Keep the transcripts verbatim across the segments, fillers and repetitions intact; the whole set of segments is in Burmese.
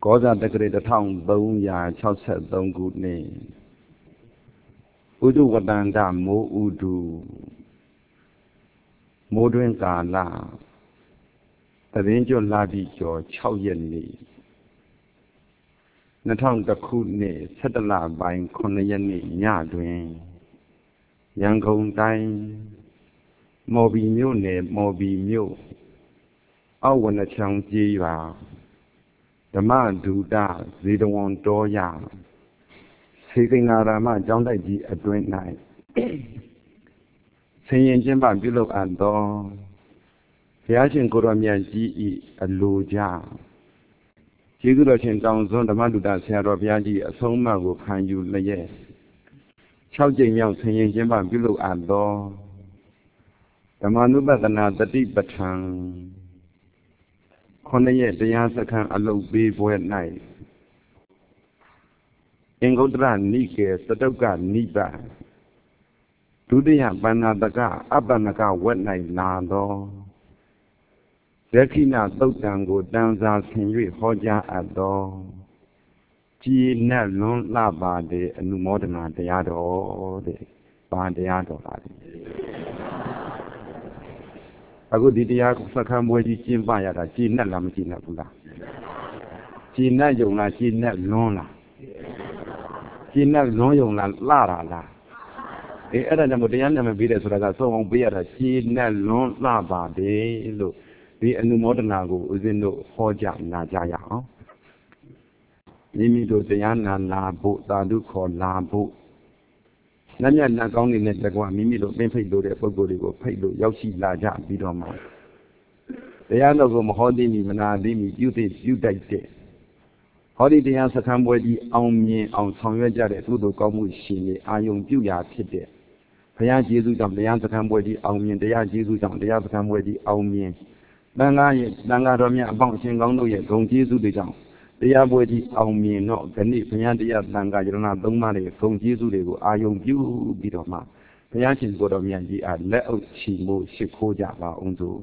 ကောဇာတက္ကရာတစ်ထောင်သုံးရာခြောက်ဆယ်သုံးခုနှစ်ဥဒုဝတ္တန္တမိုးဥဒုမိုးတွင်ကာလသတင်းကျွတ်လာပြီးကျော်၆ရက်နေ့နှစ်ထောင်တစ်ခုနှစ်ဆယ်တလပိုင်းခုနှစ်ရက်နေ့ညတွင်ရန်ကုန်တိုင်းမော်ဘီမြို့နယ်မော်ဘီမြို့အောက်ဝနချောင်းကြီးရွာဓမ္မဒုဒဇေတဝန်တော်ရစေကင်္ဂရာမကျောင်းတိုက်ကြီးအတွင်း၌ဆင်ရင်ကျင်းပပြုလုပ်အပ်သောဘုရားရှင်ကိုရောမြတ်ကြီး၏အလိုကြကျေးဇူးတော်ရှင်တောင်စွန်းဓမ္မဒုဒဆရာတော်ဘုရားကြီးအဆုံးအမကိုခံယူလျက်၆ကြိမ်မြောက်ဆင်ရင်ကျင်းပပြုလုပ်အပ်သောဓမ္မနုပဒနာတတိပဋ္ဌာန်ခုနှစ်ရက်တရားစခန်းအလုပ်ပေးပွဲ၌အင်္ဂုတ္တရနိကေသတုတ်ကနိဗ္ဗာန်ဒုတိယပဏ္ဏတကအပ္ပနကဝက်၌လာသောဒက္ခိဏသုတ်တံကိုတန်စာဆင်၍ဟောကြားအပ်သောကြည်နက်လွန်းလှပါတဲ့အနုမောဒနာတရားတော်တဲ့ဘာတရားတော်ပါလဲအခုဒီတရားစခန်းပွဲကြီးကျင်းပရတာကြည်နက်လားမကြည်နက်ဘူးလားကြည်နက်ယုံလားကြည်နက်လွန်းလားကြည်နက်လွန်းယုံလားလှတာလားအေးအဲ့ဒါကြောင့်မို့တရားနာမပေးတယ်ဆိုတာကစုံအောင်ပေးရတာကြည်နက်လွန်းလှပါတယ်လို့ဒီအနုမောဒနာကိုဦးဇင်းတို့ဟောကြားနာကြရအောင်မိမိတို့တရားနာလာဖို့သာဓုခေါ်လာဖို့နတ်မြတ်နတ်ကောင်းတွေနဲ့တကွာမိမိတို့ပင်ဖိတ်လို့တဲ့ပုဂ္ဂိုလ်တွေကိုဖိတ်လို့ရောက်ရှိလာကြပြီးတော့မှတရားတော်ကိုမဟောသိမီမနာသိမီပြုသိပြုတိုက်တဲ့ဟောဒီတရားစခန်းပွဲကြီးအောင်မြင်အောင်ဆောင်ရွက်ကြတဲ့သူတို့ကောင်းမှုရှင်တွေအာယုံပြုရာဖြစ်တဲ့ဘုရားကျေးဇူးကြောင့်တရားစခန်းပွဲကြီးအောင်မြင်တရားကျေးဇူးကြောင့်တရားစခန်းပွဲကြီးအောင်မြင်တန်ခါရဲ့တန်ခါတော်မြတ်အပေါင်းအရှင်ကောင်းတို့ရဲ့ဂုဏ်ကျေးဇူးတွေကြောင့်တရားပွဲကြီးအောင်မြင်တော့ခဏိဘုရားတရားတန်ခါယရဏသုံးပါးရဲ့ဂုဏ်ကျေးဇူးတွေကိုအာယုံပြုပြီးတော့မှဘုရားရှင်ကိုယ်တော်မြတ်ကြီးအားလက်အုပ်ချီမို့ရှိခိုးကြပါအောင်စို့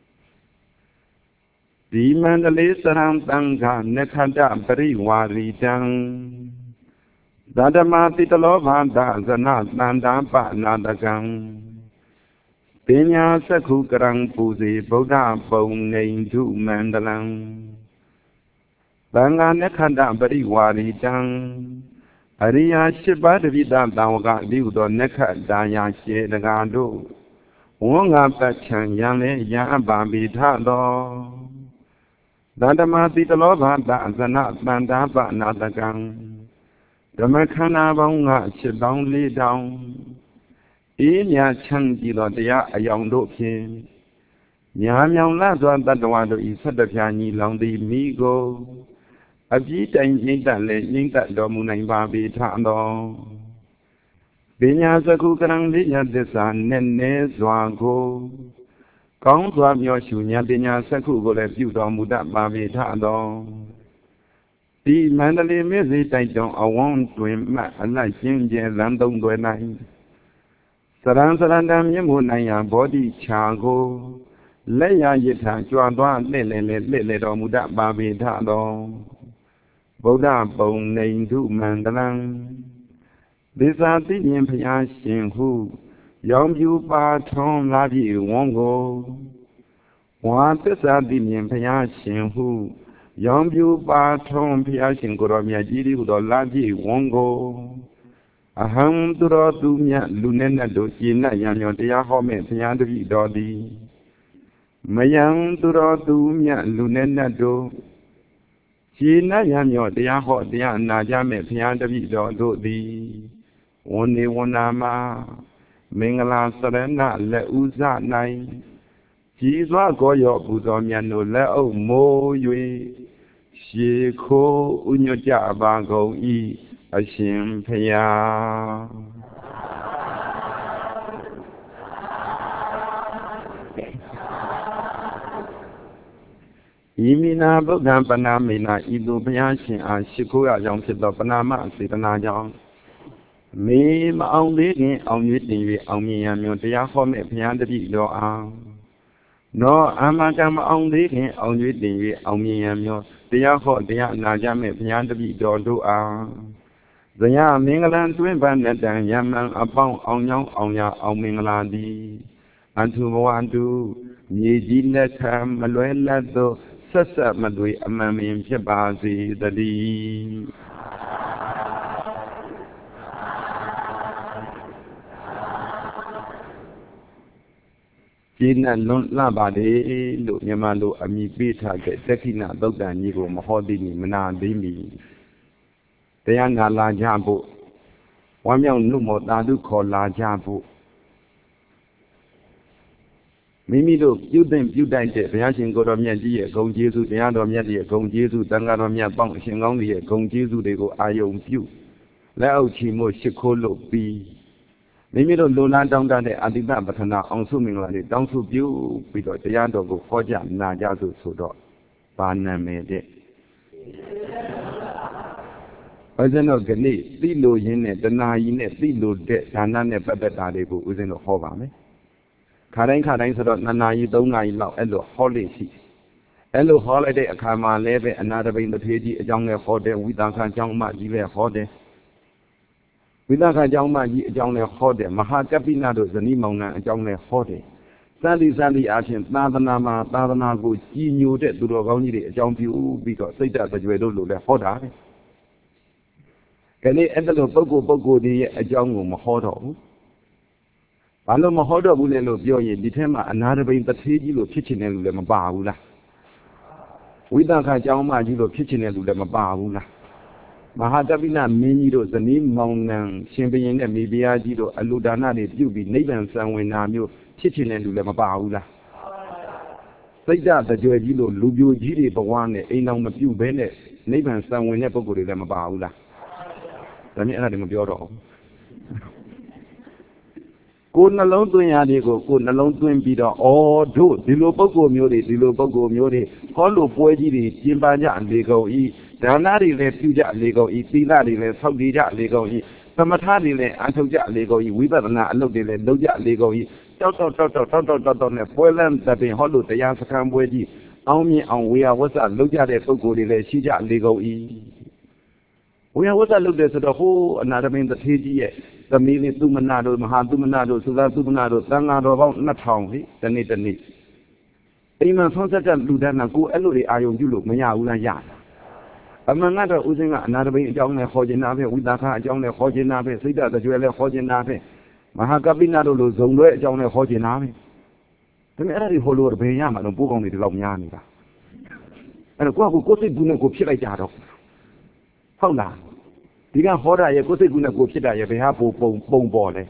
ဒီမန္တလေးစရံတန်ခါနခတပရိဝါရီတံသဒ္ဓမာတိတလောဘာဒဇနတန္တာပနာတကံပညာစက္ခုကရံပူဇေဗုဒ္ဓပုံနေဓုမန္တလံသံဃာနခတပရိဝါရီတံအရိယာရှိပါးတပိတသံဝကဒီဟုသောနခတာယာရှေတကာတို့ဝေါငါပတ်ချံယံလေယံအပ္ပပိထသောသတ္တမတိတလောဘာတအဇနတန္တာပနာတကံဓမ္မခန္ဓာပေါင်းငါရှစ်တောင်းလေးတောင်းအေးမြချမ်းကြည်သောတရားအယောင်တို့ဖြင့်ညာမြောင်လစွာတတ္တဝါတို့ဤဆက်တပြာညီလောင်သည်မိကိုအပြည့်တိုင်ငိမ့်တလည်းငိမ့်တတော်မူနိုင်ပါပေထသောပညာစကုကရံလေးရသစ္စာနဲ့နဲစွာကိုကောင်းစွာမျှော်ရှုဉာဏ်ပညာစက္ခုကိုလည်းပြုတော်မူတတ်ပါပေထသောဒီမန္တလေးမြစ်စီတိုက်တွန်အဝန်းတွင်မှအလိုက်ရှင်းကျဲလမ်းသုံးတွယ်၌စရံစရန္တမြင့်မှုနိုင်ရာဘောဓိချာကိုလက်ရရထကြွားသွားလှည့်လေလေလှည့်လေတော်မူတတ်ပါပေထသောဗုဒ္ဓပုံနေဓုမန္တလံသစ္စာသိမြင်ဘုရားရှင်ဟုရောင်ပြူပါထွန်းလာပြီဝန်းကိုဝါသစ္စာသိမြင်ဘုရားရှင်ဟုရောင်ပြူပါထွန်းဘုရားရှင်ကိုယ်တော်မြတ်ကြီးဟုသောလာပြီဝန်းကိုအဟံသူတော်သူမြတ်လူနဲ့နဲ့တို့ရှင်းနဲ့ရံမြော်တရားဟောမဲ့ဘုရားတပည့်တော်သည်မယံသူတော်သူမြတ်လူနဲ့နဲ့တို့ရှင်းနဲ့ရံမြော်တရားဟောတရားနာကြမဲ့ဘုရားတပည့်တော်တို့သည်ဝန္နေဝန္နာမှာမင်္ဂလာစရဏလက်ဥဇ၌ကြီးစွာကောရောပူဇော်မြတ်တို့လက်အုပ်မိုး၍ရှေခိုးဥညွတ်ကြပါကုန်၏အရှင်ဖျားဤမိနာဗုဒ္ဓံပနာမိနာဤသူဘုရားရှင်အားရှိခိုးရကြောင်းဖြစ်သောပနာမစေတနာကြောင့်မေမအောင်သေးခင်အောင်၍တင်၍အောင်မြင်ရမျိုးတရားဟောမဲ့ဘုရားတပည့်တော်အား No, Amakam only on you the on me and your the hot the Najame Pianti don't do ah. The young Mingland twin bandit and Yaman upon on young on ya on Minglandi. And to one do Niji let him Maluela do Sassa Madui Amami Shabazi the D. Jina non labade, look Yamalo, Ami Beta, Tekina, Dogda Nigo, Mahodini, Mana, Dimi. They are not La Jambo. One young Numo, Nadu called La Jambo. Mimi look, you then you died the Yashin go to Media, go Jesus, the other Media, go Jesus, Dangaramia Bang, Shingongi, go Jesus, they go Ion Pew. Lao Chimo Shikolo B. Mimi don't do not down there at the back, but now on swimming like it down to view because the yard of Hoja, Najazu Sudo. Banna made it. I don't know, Gani, Lilo in it, the nine, Lilo dead, and none of the Dadibu within the Hovame. Karen Karen said, Nana, you don't know, Elo, holiday. Elo holiday, a Kama leve, another in the page, a younger holiday, we don't have young Maji holiday. Without a young man, young holiday, Mahakapinado, the Nimona, young holiday. Sally Sally Action, Nadanama, Nadanago, she knew that to the Goni, young people, because they does that you don't do the holiday. Can they enter the Bogo Bogo, a young Mahodo? Palo Mahodo will determine another way that he will kitchen and Lemabaula. Without a young man, you will kitchen and Lemabaula. Mahadavina Minido, the name Mount Champion and Mibiagido, Aludana, you be neighbors and when I'm your kitchen and Lemabaula. Say that the Joagilo, Lubio Gidi, but one ain't on a few bennets, neighbors and we never go to Lemabaula. Let me add him a bureau. Couldn't alone to Yadigo, couldn't alone to him be the all do, Dilopogo Muri, Dilopogo Muri, Hollow Poegi, Jimbaja and Lego E. Danari le Puja Lego E. Pilari le Saudija Lego E. Samatari le Antoja Lego E. We better not look at the Doja Lego E. Toto Toto Toto Toto ne Poland that in Hollow the Yansakam Wedi. Only on we are what I look at it for good le Shija Lego E. We are what I looked at the whole another mean the T G A. The meaning Dumanado, Mahadumanado, Sudan Dumanado, Sangado about not hungry, the need the need. Even Sunset and Ludana go elderly iron you look, Mayana Yan. Among other using another way, John Hojinabe, with that John Hojinabe, Sida, the Jewel Hojinabe, Mahagabinado, Zongo, John Hojinabe. The Mary Hollow Bayama, and book on the Lomyani. And a quack go to Bunago Chilajado. How now? The young horror, I go to Gunago Chida, you have bone ball.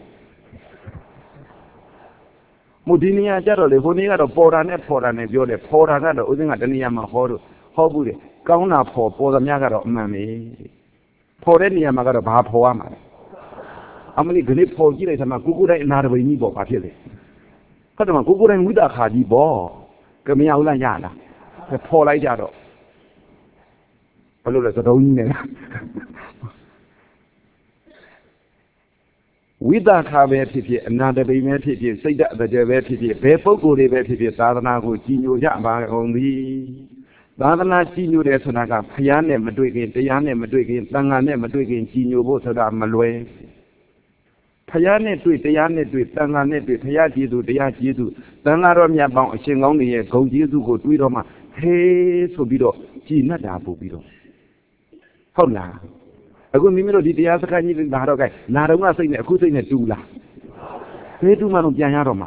Mudinia Jarole, Honia, the Poranet, Poranet, Yole, Poranet, Uding at the Niyama Horo, Hoburi, Kauna for for the Yagaro Mammy. Porenia Magara Bapoama. How many grip for Gilles and Makukura in Narvanibo, Patili? Katama Kukura and Wida Hadi Bo, Kamiaula Yana, the Pola Jaro. Hello, the Done. With that, have a pity, another baby pity, say that the Java pity, people go to the pity, Sadana, who see you Jamba only. Sadana see you there, Sonaga, Piane, Madrigan, Piane, Madrigan, Tangane, Madrigan, Gino, Botada, Malway. Piane to it, Piane to it, Tangane to it, Piaji to the Yaji to Tangaramia Bang, Shing only a go to go to Roma. Hey, so bido, Gina Dabu bido. How now? I go Mimiro di Asaka in Baroga, Narama saying a good in a dula. Pay to Man of Yanaroma.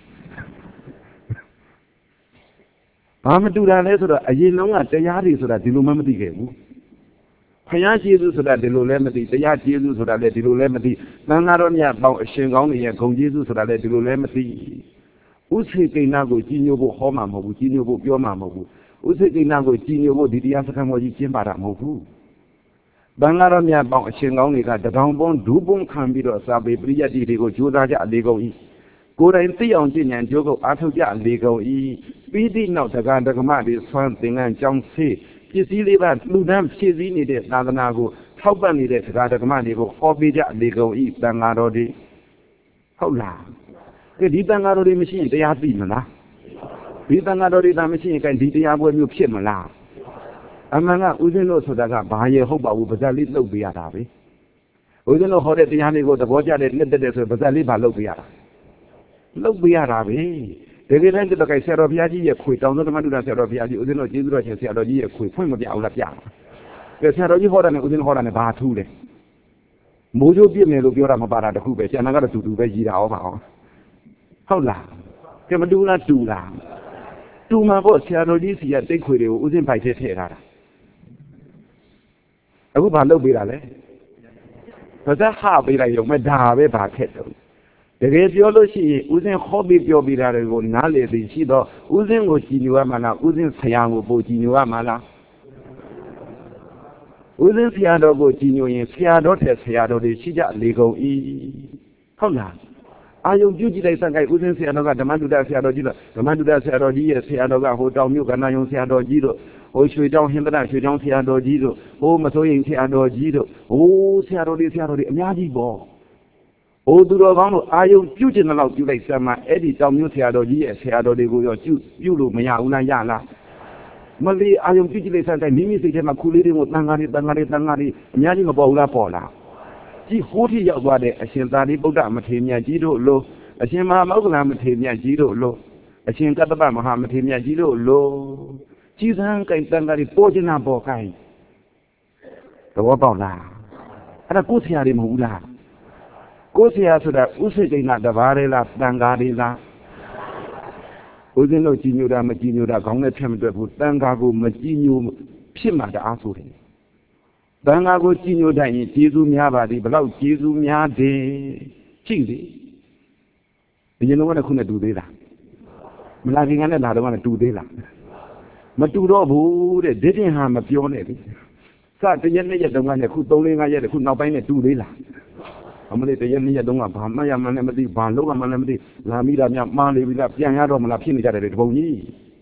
Pamadula letter, a year long at the Yari so that the Lumamati gave. Payaji so that the Lulemati, the Yaji so that the Lulemati, Nanaronia about a shing only a congesu so that the Lulemati. Usi Nago, Gino Homa, Gino Yoma, Usi Nago, Gino, did the Asaka Mojimba Mohu. Bangaramia about Shingongi that the Downbone Dubon can be the Sabi Bria di Lego Judaja Lego E. Good and Theon Jin and Jogo Atoja Lego E. Speedy now the Gandagama is something and John C. Kizili that Ludam Chizi needed Nadanago. How many days Gandagama Lego, Hobija Lego E. Bangarodi? How long? The Bangarodi machine, they have been enough. ဒီတန်ဃာတော်တွေသာမရှိရင်ကဲဒီတရားပွဲမျိုးဖြစ်မလားအမှန်ကဦးဇင်းတို့ဆိုတာကဘာရဲ့ဟုတ်ပါဘူးပါဇက်လေးလှုပ်ပေးရတာပဲဦးဇင်းတို့ဟောတဲ့တရားလေးကိုသဘောကျတဲ့နှစ်သက်တဲ့ဆိုပါဇက်လေးဘာလှုပ်ပေးရတာလှုပ်ပေးရတာပဲတကယ်တမ်းတကယ်ဆရာတော်ဘုရားကြီးရဲ့ခွေတောင်သောဓမ္မတုဒ္ဒဆရာတော်ဘုရားကြီးဦးဇင်းတို့ကျေးဇူးတော်ရှင်ဆရာတော်ကြီးရဲ့ခွေဖွင့်မပြအောင်လားပြကဲဆရာတော်ကြီးဟောတာနဲ့ဦးဇင်းဟောတာနဲ့ဘာထူးလဲမိုးချိုးပြည့်မယ်လို့ပြောတာမပါတာတခုပဲကျန်တာကတော့တူတူပဲရည်တာဟောပါအောင်ဟုတ်လားကဲမတူလားတူလားတူမှာပေါ့ဆရာတော်ကြီးစီကတိတ်ခွေတွေကိုဦးဇင်းပိုက်ထဲထည့်ထားတာအခုဘာလုပ်ပေးတာလဲဘာသာဟပေးလိုက်ရုံမဲ့ဒါပဲဘာခက်တော့တကယ်ပြောလို့ရှိရင်ဦးဇင်းခေါ်ပြီးပြောပြတာတွေကိုနားလေသိရှိတော့ဦးဇင်းကိုကြည်ညိုရမှာလားဦးဇင်းဆရာကိုပို့ကြည်ညိုရမှာလားဦးဇင်းဆရာတော်ကိုကြည်ညိုရင်ဆရာတော်တဲ့ဆရာတော်တွေရှိကြလေကုန်၏ဟုတ်လားအာယုံပြုကြည့်လိုက်စံကြိုက်ဦးဇင်းဆရာတော်ကဓမ္မတုဒ္ဒဆရာတော်ကြီးလို့ဓမ္မတုဒ္ဒဆရာတော်ကြီးရဲ့ဆရာတော်ကဟိုတောင်မြို့ကဏ္ဍယုံဆရာတော်ကြီးတို့ဟိုရွှေတောင်ဟင်္ဒရရွှေတောင်ဆရာတော်ကြီးတို့ဟိုမစိုးရင်ဆရာတော်ကြီးတို့ဟိုဆရာတော်တွေဆရာတော်တွေအများကြီးပေါ့ဟိုသူတော်ကောင်းတို့အာယုံပြုကျင်တဲ့လောက်ပြုလိုက်စမ်းမှာအဲ့ဒီတောင်မြို့ဆရာတော်ကြီးရဲ့ဆရာတော်တွေကိုရောပြုပြုလို့မရဘူးလားရလားမလေးအာယုံပြုကြည့်လိုက်စမ်းတိုင်းမိမိစိတ်ထဲမှာခုလေးတွေကိုတန်ဃာတွေတန်ဃာတွေတန်ဃာတွေအများကြီးမပေါ်ဘူးလားပေါ်လားကြည့်ဟိုးထိရောက်သွားတဲ့အရှင်သာရိပုတ္တမထေရမြတ်ကြီးတို့လို့အရှင်မဟာမောက္ခလမထေရမြတ်ကြီးတို့လို့အရှင်ကတ္တပမဟာမထေရမြတ်ကြီးတို့လို့ကြီးစံကြိုင်တန်ဃာတွေပေါ်ကျင်တာပေါ်ကိုင်းသဘောပေါက်လားအဲ့ဒါကိုယ်ဆရာတွေမဟုတ်ဘူးလားကိုယ်ဆရာဆိုတာဥစိတ်ကိန်းကတပါးလေးလားတန်ဃာတွေလားဦးဇင်းတို့ကြည်ညိုတာမကြည်ညိုတာခေါင်းနဲ့ဖြတ်မတွက်ဘူးတန်ဃာကိုမကြည်ညိုဖြစ်မှတအားဆိုတယ်တန်ဃာကိုကြည်ညိုတိုင်းရင်ကျေးဇူးများပါသည်ဘလောက်ကျေးဇူးများတယ်ကြည့်လေဒီရင်လုံးကခုနဲ့တူသေးလားမလာခင်ကနဲ့လာတော့ကတူသေးလားမတူတော့ဘူးတဲ့ဒီတင်ဟာမပြောနဲ့လေစတရက်နှစ်ရက်တုန်းကနဲ့ခုသုံးလေးငါးရက်ခုနောက်ပိုင်းနဲ့တူသေးလားအမလေးတရက်နှစ်ရက်တုန်းကဘာမှရမှန်းလည်းမသိဘာလို့ကမှန်းလည်းမသိလာမိတာများမှားနေပြီလားပြန်ရတော့မလားဖြစ်နေကြတယ်ဒီပုံကြီး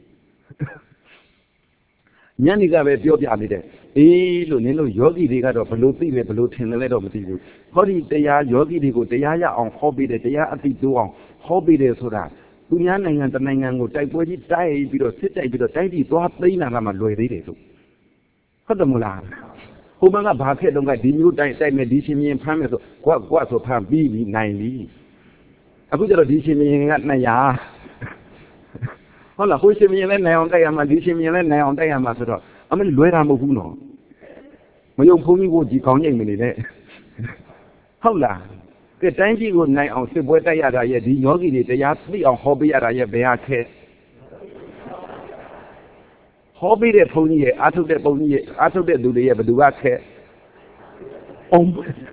ညနေကပဲပြောပြနေတယ်အေးလို့နင်းတို့ယောဂီတွေကတော့ဘလို့သိလဲဘလို့ထင်တယ်လဲတော့မသိဘူးဟောဒီတရားယောဂီတွေကိုတရားရအောင်ဟောပေးတယ်တရားအသိတိုးအောင်ဟောပေးတယ်ဆိုတာသူများနိုင်ငံတနိုင်ငံကိုတိုက်ပွဲကြီးတိုက်ပြီးတော့စစ်တိုက်ပြီးတော့တိုက်ပြီးသွားသိမ်းလာမှလွယ်သေးတယ်ဆိုဟုတ်တယ်မလားဟိုဘက်ကဘာခက်တော့ကဒီမျိုးတိုက်တိုက်မယ်ဒီရှင်မြင်ဖမ်းမယ်ဆိုကွက်ကွက်ဆိုဖမ်းပြီးပြီးနိုင်ပြီအခုကျတော့ဒီရှင်မြင်ကနှစ်ရာဟုတ်လားဟိုရှင်မြင်လဲနိုင်အောင်တိုက်ရမှာဒီရှင်မြင်လဲနိုင်အောင်တိုက်ရမှာဆိုတော့အမလေးလွယ်တာမဟုတ်ဘူးနော်မယုံဖုန်းကြီးကိုဒီကောင်းညိတ်မနေနဲ့ဟုတ်လားကဲတိုင်းပြည်ကိုနိုင်အောင်စစ်ပွဲတိုက်ရတာရဲ့ဒီယောဂီတွေတရားသိအောင်ဟောပေးရတာရဲ့ဘယ်ဟာခဲဟောပေးတဲ့ဘုန်းကြီးရဲ့အာထုတ်တဲ့ဘုန်းကြီးရဲ့အာထုတ်တဲ့သူတွေရဲ့ဘယ်သူကခဲအောင်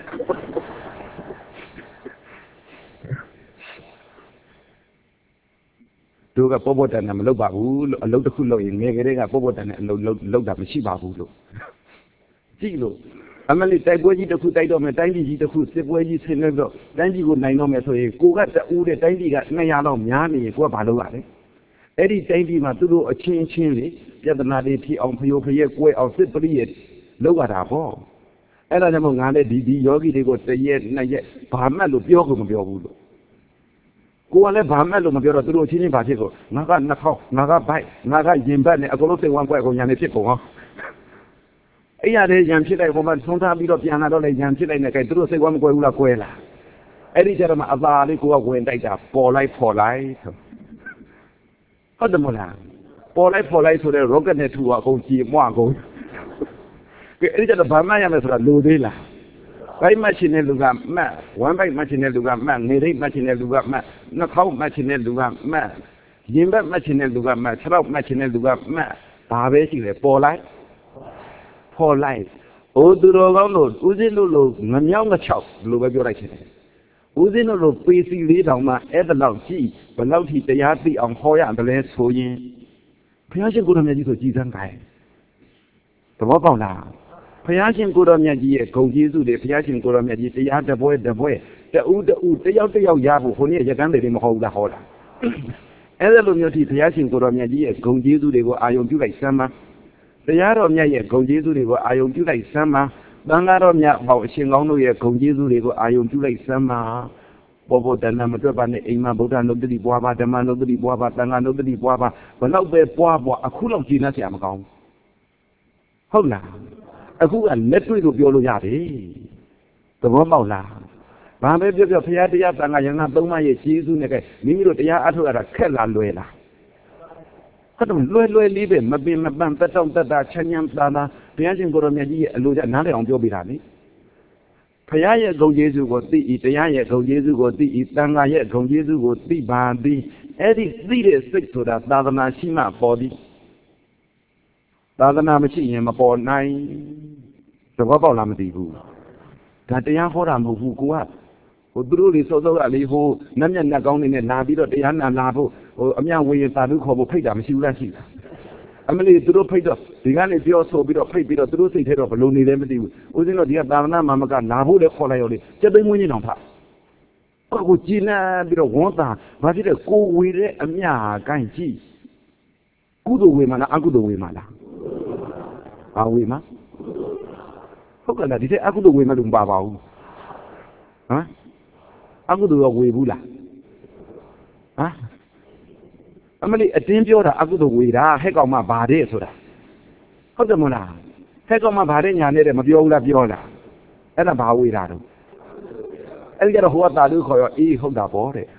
တို့ကပေါ်ပေါ်တန်တန်မလုပ်ပါဘူးလို့အလုပ်တစ်ခုလုပ်ရင်ငယ်ကလေးကပေါ်ပေါ်တန်တန်အလုပ်လုပ်တာမရှိပါဘူးလို့ကြည့်လို့အမလေးတိုက်ပွဲကြီးတစ်ခုတိုက်တော့မယ်တိုင်းပြည်ကြီးတစ်ခုစစ်ပွဲကြီးဆင်းနေတော့တိုင်းပြည်ကိုနိုင်တော့မယ်ဆိုရင်ကိုကတူးတဲ့တိုင်းပြည်ကနှစ်ရာလောက်များနေရင်ကိုကဘာလုပ်ရလဲအဲ့ဒီတိုင်းပြည်မှာသူတို့အချင်းချင်းလေပြဿနာတွေဖြစ်အောင်ဖျို့ဖျက်ကွဲအောင်စစ်ပရိယေလုပ်ရတာပေါ့အဲ့ဒါကြောင့်မို့ငါလည်းဒီဒီယောဂီတွေကိုတရက်နှစ်ရက်ဘာမှတ်လို့ပြောကုန်မပြောဘူးလို့ကိုကလည်းဘာမှတ်လို့မပြောတော့သူတို့ချင်းချင်းဘာဖြစ်ကုန်ငါကနှာခေါင်းငါကဗိုက်ငါကရင်ဘတ်နဲ့အကုန်လုံးစိတ်ဝမ်းကွဲကုန်ညာနေဖြစ်ကုန်ဟောအဲ့ရတဲ့ရံဖြစ်လိုက်ဟိုမှာသုံးထားပြီးတော့ပြန်လာတော့လေရံဖြစ်လိုက်နဲ့ကဲသူတို့စိတ်ဝမ်းမကွဲဘူးလားကွဲလားအဲ့ဒီကျတော့မှအသာလေးကိုကဝင်တိုက်တာပေါ်လိုက်ပေါ်လိုက်ဆိုဟုတ်တယ်မလားပေါ်လိုက်ပေါ်လိုက်ဆိုတဲ့ rocket နဲ့ထူအကုန်ကြည်မွအကုန်ကဲအဲ့ဒီကျတော့ဘာမှရမယ်ဆိုတာလိုသေးလားဘိုက်မှတ်ရှင်တဲ့လူကမှတ်ဝမ်းဘိုက်မှတ်ရှင်တဲ့လူကမှတ်ငေရိတ်မှတ်ရှင်တဲ့လူကမှတ်နှာခေါင်းမှတ်ရှင်တဲ့လူကမှတ်ရင်ဘက်မှတ်ရှင်တဲ့လူကမှတ်ခြေထောက်မှတ်ရှင်တဲ့လူကမှတ်ဘာပဲရှိလဲပေါ်လိုက်ပေါ်လိုက်အိုးသူတော်ကောင်းတို့ဦးဇင်းတို့လိုငမြောက်ငချောက်လို့ပဲပြောလိုက်တယ်ဦးဇင်းတို့လိုပေစီလေးတောင်မှအဲ့ဒါလောက်ကြည့်ဘယ်လောက်ထိတရားသိအောင်ဟောရတယ်လဲဆိုရင်ဘုရားရှင်ကိုယ်တော်မြတ်ကြီးဆိုကြည်စမ်းကြတယ်သဘောပေါက်လားဘုရားရှင်ကိုယ်တော်မြတ်ကြီးရဲ့ဂုဏ်ကျေးဇူးတွေဘုရားရှင်ကိုယ်တော်မြတ်ကြီးတရားတပွဲတပွဲတူးတူးတယောက်တယောက်ရဖို့ခေါင်းရဲ့ရကန်းတွေမဟုတ်ဘူးလားဟောတာအဲ့ဒါလိုမျိုးထိဘုရားရှင်ကိုယ်တော်မြတ်ကြီးရဲ့ဂုဏ်ကျေးဇူးတွေကိုအာယုံပြုလိုက်စမ်းပါတရားတော်မြတ်ရဲ့ဂုဏ်ကျေးဇူးတွေကိုအာယုံပြုလိုက်စမ်းပါသံဃာတော်မြတ်ဟောအရှင်ကောင်းတို့ရဲ့ဂုဏ်ကျေးဇူးတွေကိုအာယုံပြုလိုက်စမ်းပါဘောဘောတဏ္ဍမတွက်ပါနဲ့အိမ်မှာဗုဒ္ဓနုတ္တိပွားပါဓမ္မနုတ္တိပွားပါသံဃာနုတ္တိပွားပါဘလောက်ပဲပွားပွားအခုလောက်ကြည်နေเสียမကောင်းဟုတ်လားအခုကလက်တွေ့ကိုပြောလို့ရတယ်သဘောပေါက်လားဘာပဲပြောပြောဖရာတရားသံဃာယန္နာသုံးပါးရဲ့ကျေးဇူးနဲ့ကမိမိတို့တရားအထုတ်ရတာခက်လားလွယ်လားကတော့လွယ်လွယ်လေးပဲမပင်မပန်းတက်တောင့်တက်တာချမ်းချမ်းသာသာဘုရားရှင်ကိုရောမြတ်ကြီးရဲ့အလိုကျနားလည်အောင်ပြောပြတာလေဖရာရဲ့ဂုဏ်ကျေးဇူးကိုသိဤတရားရဲ့ဂုဏ်ကျေးဇူးကိုသိဤသံဃာရဲ့ဂုဏ်ကျေးဇူးကိုသိပါသည်အဲ့ဒီသိတဲ့စိတ်ဆိုတာသာသနာရှိမှပေါ်သည်သာသနာမရှိရင်မပေါ်နိုင်သဘောပေါက်လားမသိဘူးဒါတရားဟောတာမဟုတ်ဘူးကိုကဟိုသူတို့တွေစောစောကလေးဟိုနတ်မြတ်နတ်ကောင်းနေနဲ့လာပြီးတော့တရားနာလာဖို့ဟိုအမြဝေရင်သာဓုခေါ်ဖို့ဖိတ်တာမရှိဘူးလားရှိတာအမလီသူတို့ဖိတ်တော့ဒီကနေပြောဆိုပြီးတော့ဖိတ်ပြီးတော့သူတို့စိတ်ထဲတော့ဘလို့နေလဲမသိဘူးဦးဇင်းတို့ဒီကသာသနာမှာမကလာဖို့လည်းခေါ်လိုက်ရောလေစက်သိမ်းဝင်းကြီးတောင်ဖတ်ကိုကြည်နာပြီးတော့ဝန်တာဘာဖြစ်လဲကိုဝေတဲ့အမြကိုင်းကြည့်ကုသိုလ်ဝေမှာလားအကုသိုလ်ဝေမှာလားဘာဝေမှာဟုတ်ကဲ့လားဒီတဲ့အကုသိုလ်ဝေမှာလို့မပါပါဘူးဟမ်အကုသိုလ်ရောဝေဘူးလားဟမ်အမလေးအတင်းပြောတာအကုသိုလ်ဝေတာဟဲ့ကောင်မဘာတဲ့ဆိုတာဟုတ်တယ်မလားဟဲ့ကောင်မဘာတဲ့ညာနဲ့တဲ့မပြောဘူးလားပြောလားအဲ့ဒါဘာဝေတာတော့အဲ့ဒီကတော့ဟိုကတာလူခေါ်ရောအေးဟုတ်တာပေါ့တဲ့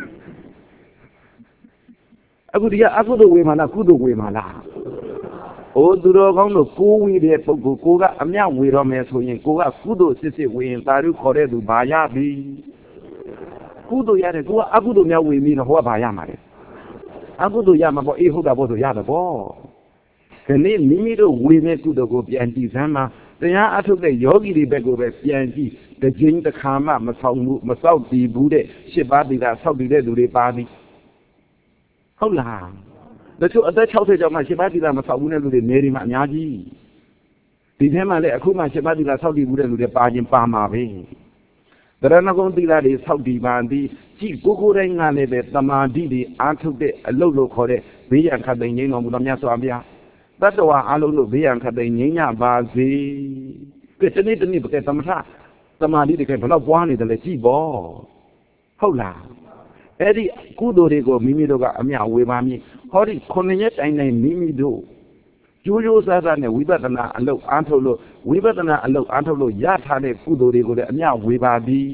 အခုဒီကအကုသိုလ်ဝေမှာလားကုသိုလ်ဝေမှာလားအိုးသူတော်ကောင်းတို့ကိုးဝေတဲ့ပုဂ္ဂိုလ်ကိုကအမြဝေတော့မယ်ဆိုရင်ကိုကကုသိုလ်စစ်စစ်ဝေရင်တာလူခေါ်တဲ့သူဘာရပြီကုသိုလ်ရတယ်ကိုကအကုသိုလ်များဝေပြီးတော့ဟောဘာရမှာလဲအကုသိုလ်ရမှာပေါ့အေးဟုတ်တာပေါ့ဆိုရတယ်ပေါ့ဒီနေ့မိမိတို့ဝေတဲ့ကုသိုလ်ကိုပြန်ကြည့်စမ်းပါတရားအထုတ်တဲ့ယောဂီတွေဘက်ကိုပဲပြန်ကြည့်တစ်ချိန်တစ်ခါမှမဆောင်ဘူးမစောက်တည်ဘူးတဲ့ရှစ်ပါးသီလစောက်တည်တဲ့လူတွေပါသည်ဟုတ်လားတချို့အသက်၆၀ကျော်မှရှစ်ပါးသီလမစောက်ဘူးတဲ့လူတွေနေဒီမှာအများကြီးဒီထဲမှာလည်းအခုမှရှစ်ပါးသီလစောက်တည်ဘူးတဲ့လူတွေပါခြင်းပါမှာပဲတရဏဂုံသီလတွေစောက်တည်ပါသည်ကြည့်ကိုကိုတိုင်းကလည်းပဲတမာတိတွေအားထုတ်တဲ့အလုပ်လို့ခေါ်တဲ့ဘေးရန်ခတ်သိမ်းငြိမ်းတော်မူတော်မြတ်စွာဘုရားတတ္တဝါအလုံးလို့ဘေးရန်ခတ်သိမ်းငြိမ်းကြပါစေကဲတနေ့တနေ့ပကဲသမထတမာတိတွေကဘယ်တော့ပွားနေတယ်လဲကြည့်ပေါ့ဟုတ်လားအဲ့ဒီကုသိုလ်တွေကိုမိမိတို့ကအမြဝေပါမည်ဟောဒီခုနှစ်ရက်တိုင်းတိုင်းမိမိတို့ကျိုးကျိုးစားစားနဲ့ဝိပဿနာအလုပ်အားထုတ်လို့ဝိပဿနာအလုပ်အားထုတ်လို့ရထားတဲ့ကုသိုလ်တွေကိုလည်းအမြဝေပါသည်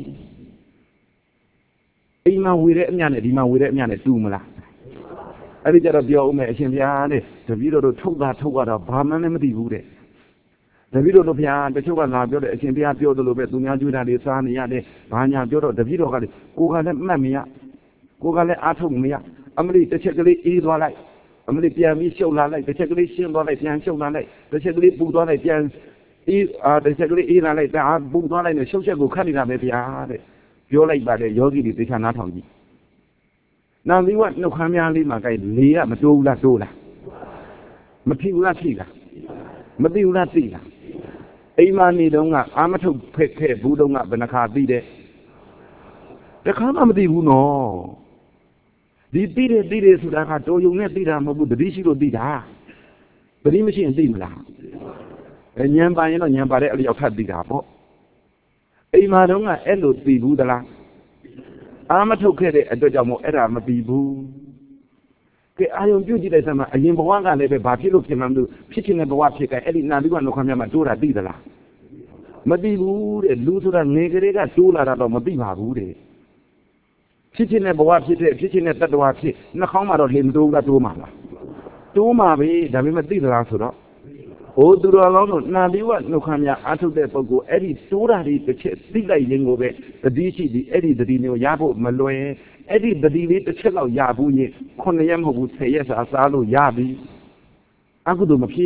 အိမ်မှာဝေတဲ့အမြနဲ့ဒီမှာဝေတဲ့အမြနဲ့တူမလားအဲ့ဒီကြတော့ပြောဦးမယ်အရှင်ဘုရားတဲ့တပည့်တော်တို့ထုတ်တာထုတ်တာဘာမှလည်းမသိဘူးတဲ့တပည့်တော်တို့ဘုရားတချို့ကလာပြောတယ်အရှင်ဘုရားပြောတယ်လို့ပဲသူများကျွေးတာတွေစားနေရတယ်ဘာညာပြောတော့တပည့်တော်ကလေကိုကလည်းမှတ်မရကိုကလည်းအားထုတ်မရအမလီတစ်ချက်ကလေးအေးသွားလိုက်အမလီပြန်ပြီးရှုပ်လာလိုက်တစ်ချက်ကလေးရှင်းသွားလိုက်ပြန်ရှုပ်လာလိုက်တစ်ချက်ကလေးပူသွားလိုက်ပြန်အေးအာတစ်ချက်ကလေးအေးလာလိုက်ဒါပူသွားလိုက်နဲ့ရှုပ်ချက်ကိုခတ်နေတာပဲဗျာတဲ့ပြောလိုက်ပါလေယောဂီတွေသေချာနားထောင်ကြည့်နာသီဝနှုတ်ခမ်းများလေးမှာကြိုက်လေကမတိုးဘူးလားတိုးလားမထိဘူးလားထိလားမသိဘူးလားသိလားအိမ်မနေတော့ကအာမထုတ်ဖက်ခဲ့ဘူးတော့ကဘယ်နှခါသိတယ်တခါမှမသိဘူးနော်ဒီသိတယ်သိတယ်ဆိုတာကတိုးယုံနဲ့သိတာမဟုတ်ဘူးတတိရှိလို့သိတာတတိမရှိရင်သိမလားအဲညံပါရင်တော့ညံပါတဲ့အလျောက်ထပ်သိတာပေါ့အိမ်မှာတော့ကအဲ့လိုသိဘူးသလားအာမထုတ်ခဲ့တဲ့အတွက်ကြောင့်မို့အဲ့ဒါမသိဘူးကဲအာယုံပြုတ်ကြည့်လိုက်စမ်းမှာအရင်ဘဝကလည်းပဲဘာဖြစ်လို့ဖြစ်မှမလို့ဖြစ်ခြင်းတဲ့ဘဝဖြစ်ကြအဲ့ဒီနာသီဝနှုတ်ခမ်းများမှာတိုးတာသိသလားမသိဘူးတဲ့လူဆိုတာငယ်ကလေးကတိုးလာတာတော့မသိပါဘူးတဲ့ဖြစ်ခြင်းတဲ့ဘဝဖြစ်တဲ့ဖြစ်ခြင်းတဲ့တတ္တဝါဖြစ်နှာခေါင်းမှာတော့လေမတိုးဘူးလားတိုးမှာလားတိုးမှာပဲဒါပေမဲ့သိသလားဆိုတော့ဟိုသူတော်ကောင်းတို့နာသီဝနှုတ်ခမ်းများအားထုတ်တဲ့ပုဂ္ဂိုလ်အဲ့ဒီတိုးတာတွေတစ်ချက်သိလိုက်ရင်ကိုပဲတတိရှိသည်အဲ့ဒီတတိမျိုးရဖို့မလွယ်အဲ့ဒီတတိလေးတစ်ချက်လောက်ရဘူးရင်ခုနှစ်ရက်မဟုတ်ဘူးဆယ်ရက်စာစားလို့ရပြီအကုသိုလ်မဖြစ်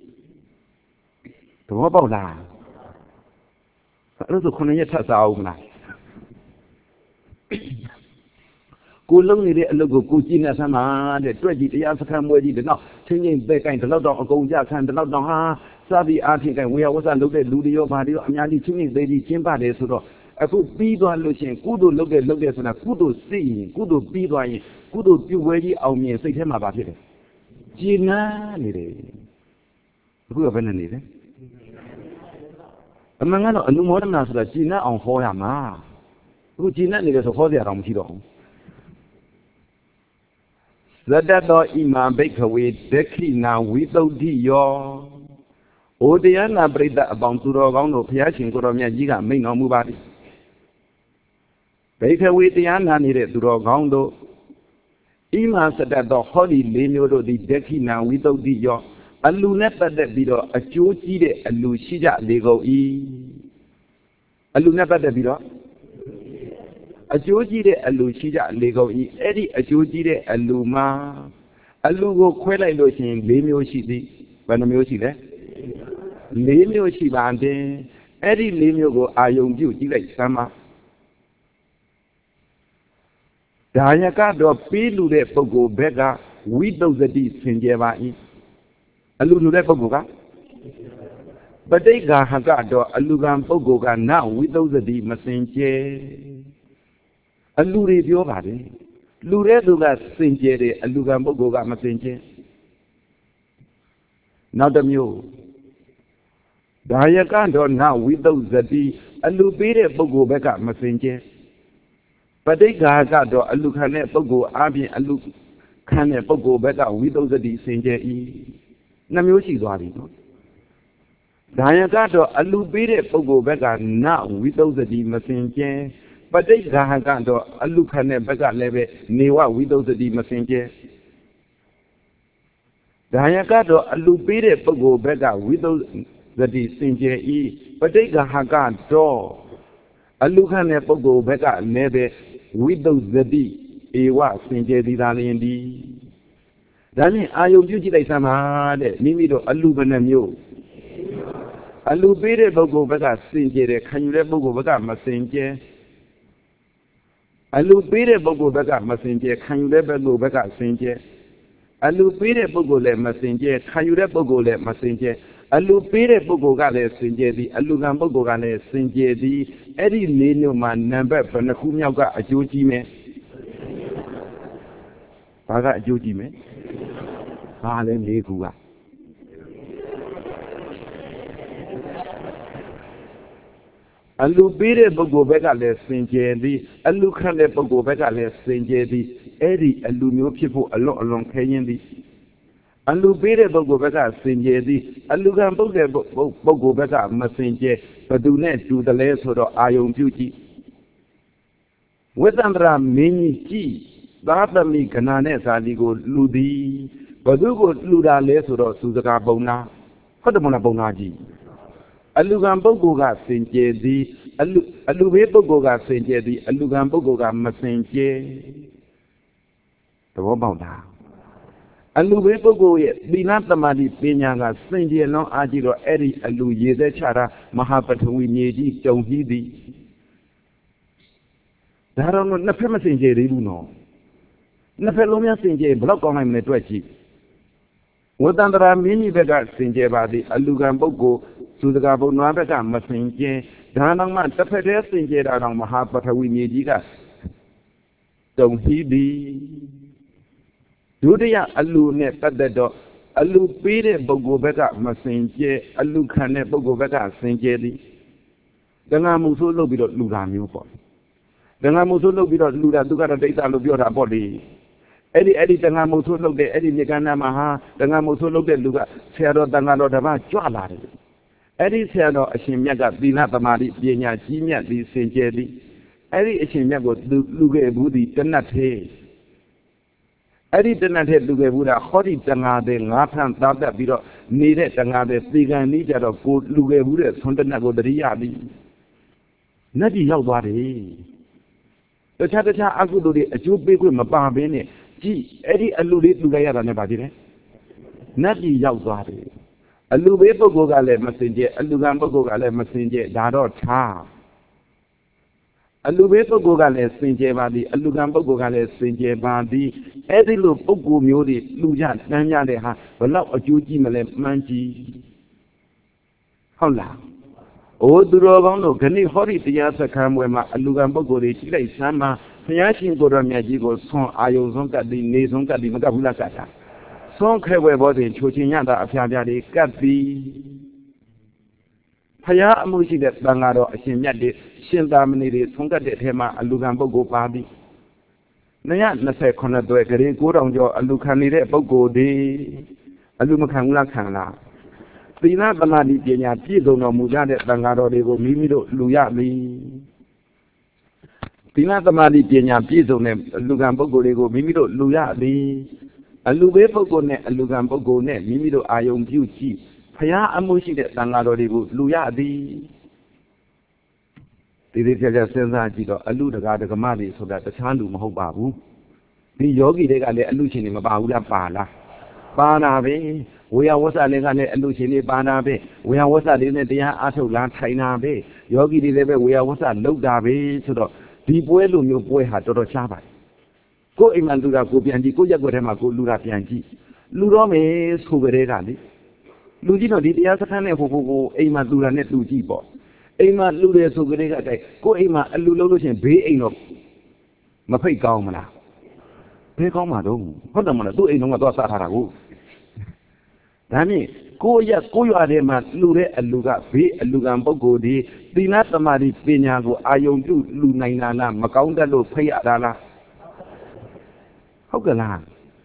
သဘောပေါက်လားအဲ့ဒါဆိုခုနှစ်ရက်ထပ်စားအောင်မလားကိုလုံးနေတဲ့အလုပ်ကိုကိုကြည့်နေဆမ်းပါတဲ့တွက်ကြည့်တရားစခန်းမွဲကြည့်တဲ့နောက်ချင်းချင်းပဲကိုင်တလောက်တော့အကုန်ကြခံတလောက်တော့ဟာစသည်အားဖြင့်ကိုင်ဝေယဝဆလုပ်တဲ့လူတွေရောဘာတွေရောအများကြီးချင်းချင်းသေးကြီးကျင်းပါတယ်ဆိုတော့အခုပြီးသွားလို့ရှိရင်ကုသိုလ်လုပ်တဲ့လုပ်တဲ့ဆိုတာကုသိုလ်စိတ်ရင်ကုသိုလ်ပြီးသွားရင်ကုသိုလ်ပြုဝဲကြီးအောင်မြင်စိတ်ထဲမှာပါဖြစ်တယ်ကျဉ်းနာနေတယ်အခုကဘယ်နဲ့နေလဲအမှန်ကတော့အနုမောဒနာဆိုတာကျဉ်းနာအောင်ဟောရမှာ Who China is a holy around Hiro. Zadato Imam Bakerway, Deki now without the yaw. Odiana Breda about to Rogono, Piachin Goromia Giga, may no move. Bakerway the Anna needed to Rogondo. Imam said that the holy Lino the Deki now without the yaw. A luneta that below a Chuchi and Lucia Lego E. A luneta that below. A Joji a Lucia Lego E. Eddie a Joji a Luma. A Lugo Quella Losing, Lemio City, Banamio there. Lemio Shibande, Eddie Lemio go Ayong Beauty like summer. Dayaka do Pilu de Pogo Bega, widow the deep Sinjeva. A Lulu Pogoga. But they got Hagado, a Lugan Pogoga now widow the deep messenger. A Luri Biovade. Lureduga Sinjere, a Lugan Pogoga messenger. Now the mule. Dayakando now widow the deep, a Lubire Pogo Bega messenger. But they got Hagado, a Lucane Pogo, Abi, a Luke Cane Pogo Bega widow the deep Sinjere. Namioshi Dwari. Dayagato, a lubire pogo bega now without the messenger, but they Gahagando, a lucane bega leve, Newa without the messenger. Dayagato, a lubire pogo bega without the messenger e, but they Gahagando, a lucane pogo bega leve, without the D, Ewa, Singer Didalindi. Dani ayo beauty like some hard, Nimido, a lubanamio. A lubere bogo bega singer, can you let bogo bega messenger? A lubere bogo bega messenger, can you let bogo bega singer? A lubere bogo le messenger, can you let bogo le messenger? A lubere bogo gale singer, the alugan bogo gale singer, the Eddie Lino man number from the Kumyaga a Joji me. Paga Joji me. Hallelujah. A lubire bogo bega le sinjedi, a lucane bogo bega le sinjedi, Eddie, a lumio people along along Kenyan. A lubire bogo bega sinjedi, a lugan bogo bega messenger, but do not do the less of Iron Beauty. With Andra mini tea, the me cananes are legal ludi. But you go Luda Lesuro to the Gabona. What the Monabonaji? A Lugambo Goga Saint-Jay, a Lubebo Goga Saint-Jay, a Lugambo Goga Messenger. The Wobona. A Lubebo Goye, be not the Madi Pinyanga, Saint-Jay, no Agiro, Eddie, a Luye, the Chara, Mahapatu, Niji, John Hidi. There are no Messenger, you know. Napelomia Saint-Jay, block on him, Netwachi. What under many beggars in Jebadi, a Lugambogo, to the Gabo Nabata, Messenger, Danang, the Pedes in Jedang Mahapata, we need Jigas. Don't he be? Do they a lune at the door? A lupide bogo bega, Messenger, a lucane bogo bega, Saint Jedi. The Namuso Lobidot Lugamu. The Namuso Lobidot Luda, Duga data of your body. Eddie Eddie Dangamoso look the Eddie Nigana Maha, Dangamoso look at Luga, Sero Dangano Dava, Jala. Eddie Sero, a Shimyaga, Binatamari, Biena, Jimia, the Saint Jerry. Eddie Shimyago, Luga Budi, Tanate. Eddie Tanate Luga Buddha, Hoti Tangade, Latan, Tata Biro, needed Tangade, Biga, Nija of good Luga Buddha, Sontanago, the Riadi. Nadi Yawari. The Chatacha Agudi, a two big with Mababene. Gee, Eddie alluded to Gayana Nebadi. Nadi Yawari. A Lubebo Gogale messenger, a Lugambo Gogale messenger, Dado Ta. A Lubebo Gogale Sinje Badi, a Lugambo Gogale Sinje Badi, Eddie Lupogu Mudi, Lujan, Nanya de Ha, but love a Juji Male Manji. Hola. O Durogono, can you hurry the answer come when my Lugambo Gori, Sama, Fiashin Goramiajigo, son Ayozonka, the Nazonka, the Magabula Kata. Son Crewe body, Chochinyanda, Afiadi, Gatti. Paya Amushi that Bangaro, Shimyadi, Shindamini, Sunga de Tema, Alugan Bogo Party. Naya Nasa Conado, go down your Alucanide Bogo de Alumakangla Kangla. Pina Banadi Genia, Pido no Mujade Bangaro de Mimido, Luyami. Pina Banadi Genia, Pido, Lugan Bogo de Mimido, Luyami. Alube Bogo ne, Alugan Bogo ne, Mimido Ayom Beauty. Paya Amushi that Bangaro de Luyadi. The Ritaja Senza, Alu the God of Gamadi, so that the Chandu Mahobabu. The Yogi they got the illusion in Mabaula Pala. Banabe, we are was a legane illusion in Banabe, we are was a in the Atola China Bay. Yogi deliver, we are was a low dabe, so the deep well, your boy had to Shaba. Go in and do that, go behind the Kuyagorema, go Lura Pianji. Lurome, Suverani. Lugino did the other kind of Ema Lura Net Lugibo. Ema Lure so good at go Ema Lulution, Bay Eno Mape Gaumana. Pay Gaumado, what am I doing on a Dosa Harago? Dani, go ya, go you are Ema Lure and Luga, Bay and Lugambo Godi, the Natamari Pinago, Ayon do Lunaina, Macaunda Lo Pay Adala. How can I?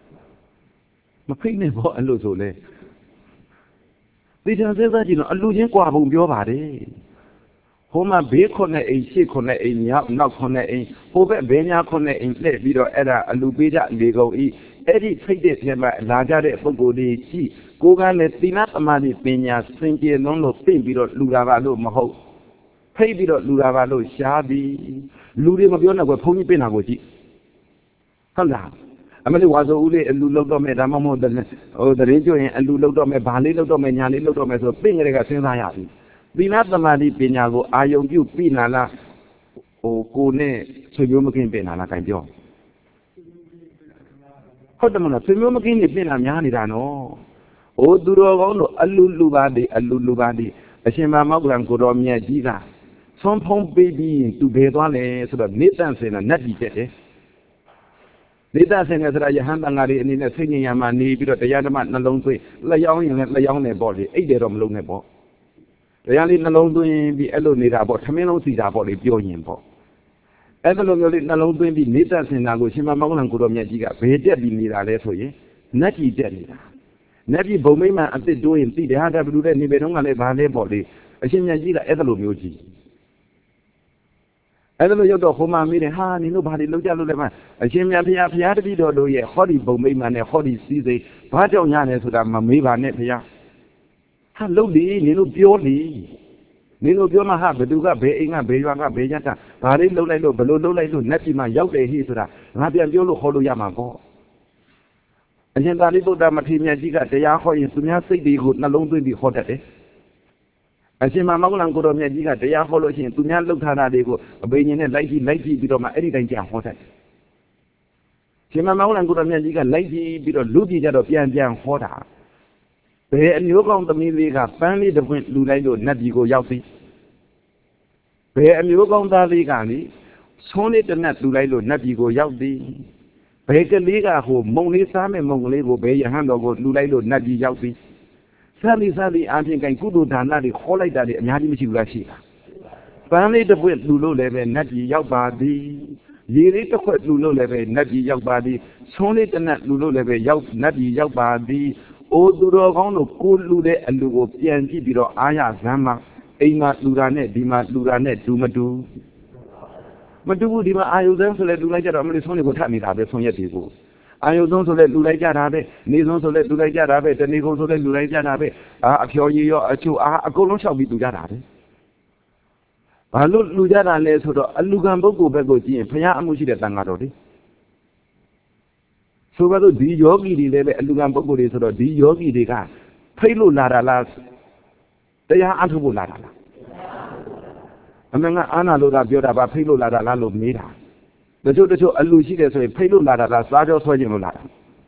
Mape never a losole. They just say that you know, a losing quabum your body. Homa be corner a she corner a yap, not corner a hope Benya corner in play video era a lubida lego e Eddie traded him at Lagare Fogodi chi Gogan let Tina Amadi Pena Sinki Lono Pin video Luravalo Maho Pay video Luravalo Shabi Ludi Mabiona were pony penagoji. Hala. I mean, it was only a Lulodome, Ramamo, the radio and Lulodome, Bali Lodome, Yani Lodome, so being a Sinayati. We not the Madi Pinago, I owe you Pinala or Kune, so you making Pinala kind of. How the Mona, so you making the Pinamani Dano. O Duro, Alulubadi, Alulubadi, a Shema Magram Godomia Giza. Some home baby to Bedone, so that Nathan's in a nutty jet. Lita saying as I hand and in a singing Yamani, because the Yanaman alone say, Layong and Layong body, eight year of Lunebo. The Yanin alone doing the Elonida, but Camino Sida body, Bioyimpo. Evelyn alone doing the Nitas in Nagoshima Mountain Kudomiajiga, Bede Binida Lesoye, Naki Denida. Nevi Bomema and they doing the other blue and Nibedonga Vale body, a Shimyajiga Evelomuji. I don't know your home, meaning, ha, nobody look at them. I came here, Piat video, do ye, Holly Bomayman, a Holly Caesar, Pajo Yanes with a Mamiva Nepia. Hello, Lee, Nino Bioli. Nino Bioma have the Duga Bay, Bayanga Bayata, Pari Lolo, below Lolo, Nepima, Yoke, he said, Rabia Yolo Holoyamago. And then the little Damatimia Giga, the Yaho in Sumia City, good, no longer be hot at it. I see my Magulan Godomiajiga, the Yaholo, to Nan Lukana, they go, a bayan and lazy, lazy bit of my editing hotel. See my Magulan Godomiajiga, lazy bit of Ludi that of Yan Jan Hota. They and you go on the Miliga, finally the wind Lulado, Nadigo Yauti. They and you go on the Ligani, Sony the Nat Lulado, Nadigo Yauti. Baker Liga, who Moni Sam and Mongoli will pay a hand of Lulado, Nadi Yauti. Sally Sally, I think I could do that, the whole like that, and Yadi Rashi. Finally, the wet Lulu level, Nadi Yaubadi. Ye later quit Lulu level, Nadi Yaubadi. Sony the Nat Lulu level, Yaub, Nadi Yaubadi. O Durogono, Cool Lude, and Lugo, P N G, Biro, Aya, Zama, Ema Lurane, Dima Lurane, Dumadu. Madu, Dima, I use them to let you like that, I'm only going to tell me that, from your people. I don't let Lulaja Rabe, Nizon to let Lulaja Rabe, the Nigo to let Lulaja Rabe, a Kyoyo, a two, a Golon shall be to Yarabe. I look Lujana less to a Lugambo Begoji and Paya Amushi Tangarodi. So whether the Yogi de Lugambo is or the Yogi de Ga, Pelu Lara las, they are Antubu Lara. Among Anna Lura Bioda, Pelu Lara Lalo Mira. The two the two allusions a payload ladder, Sajo Sojino ladder.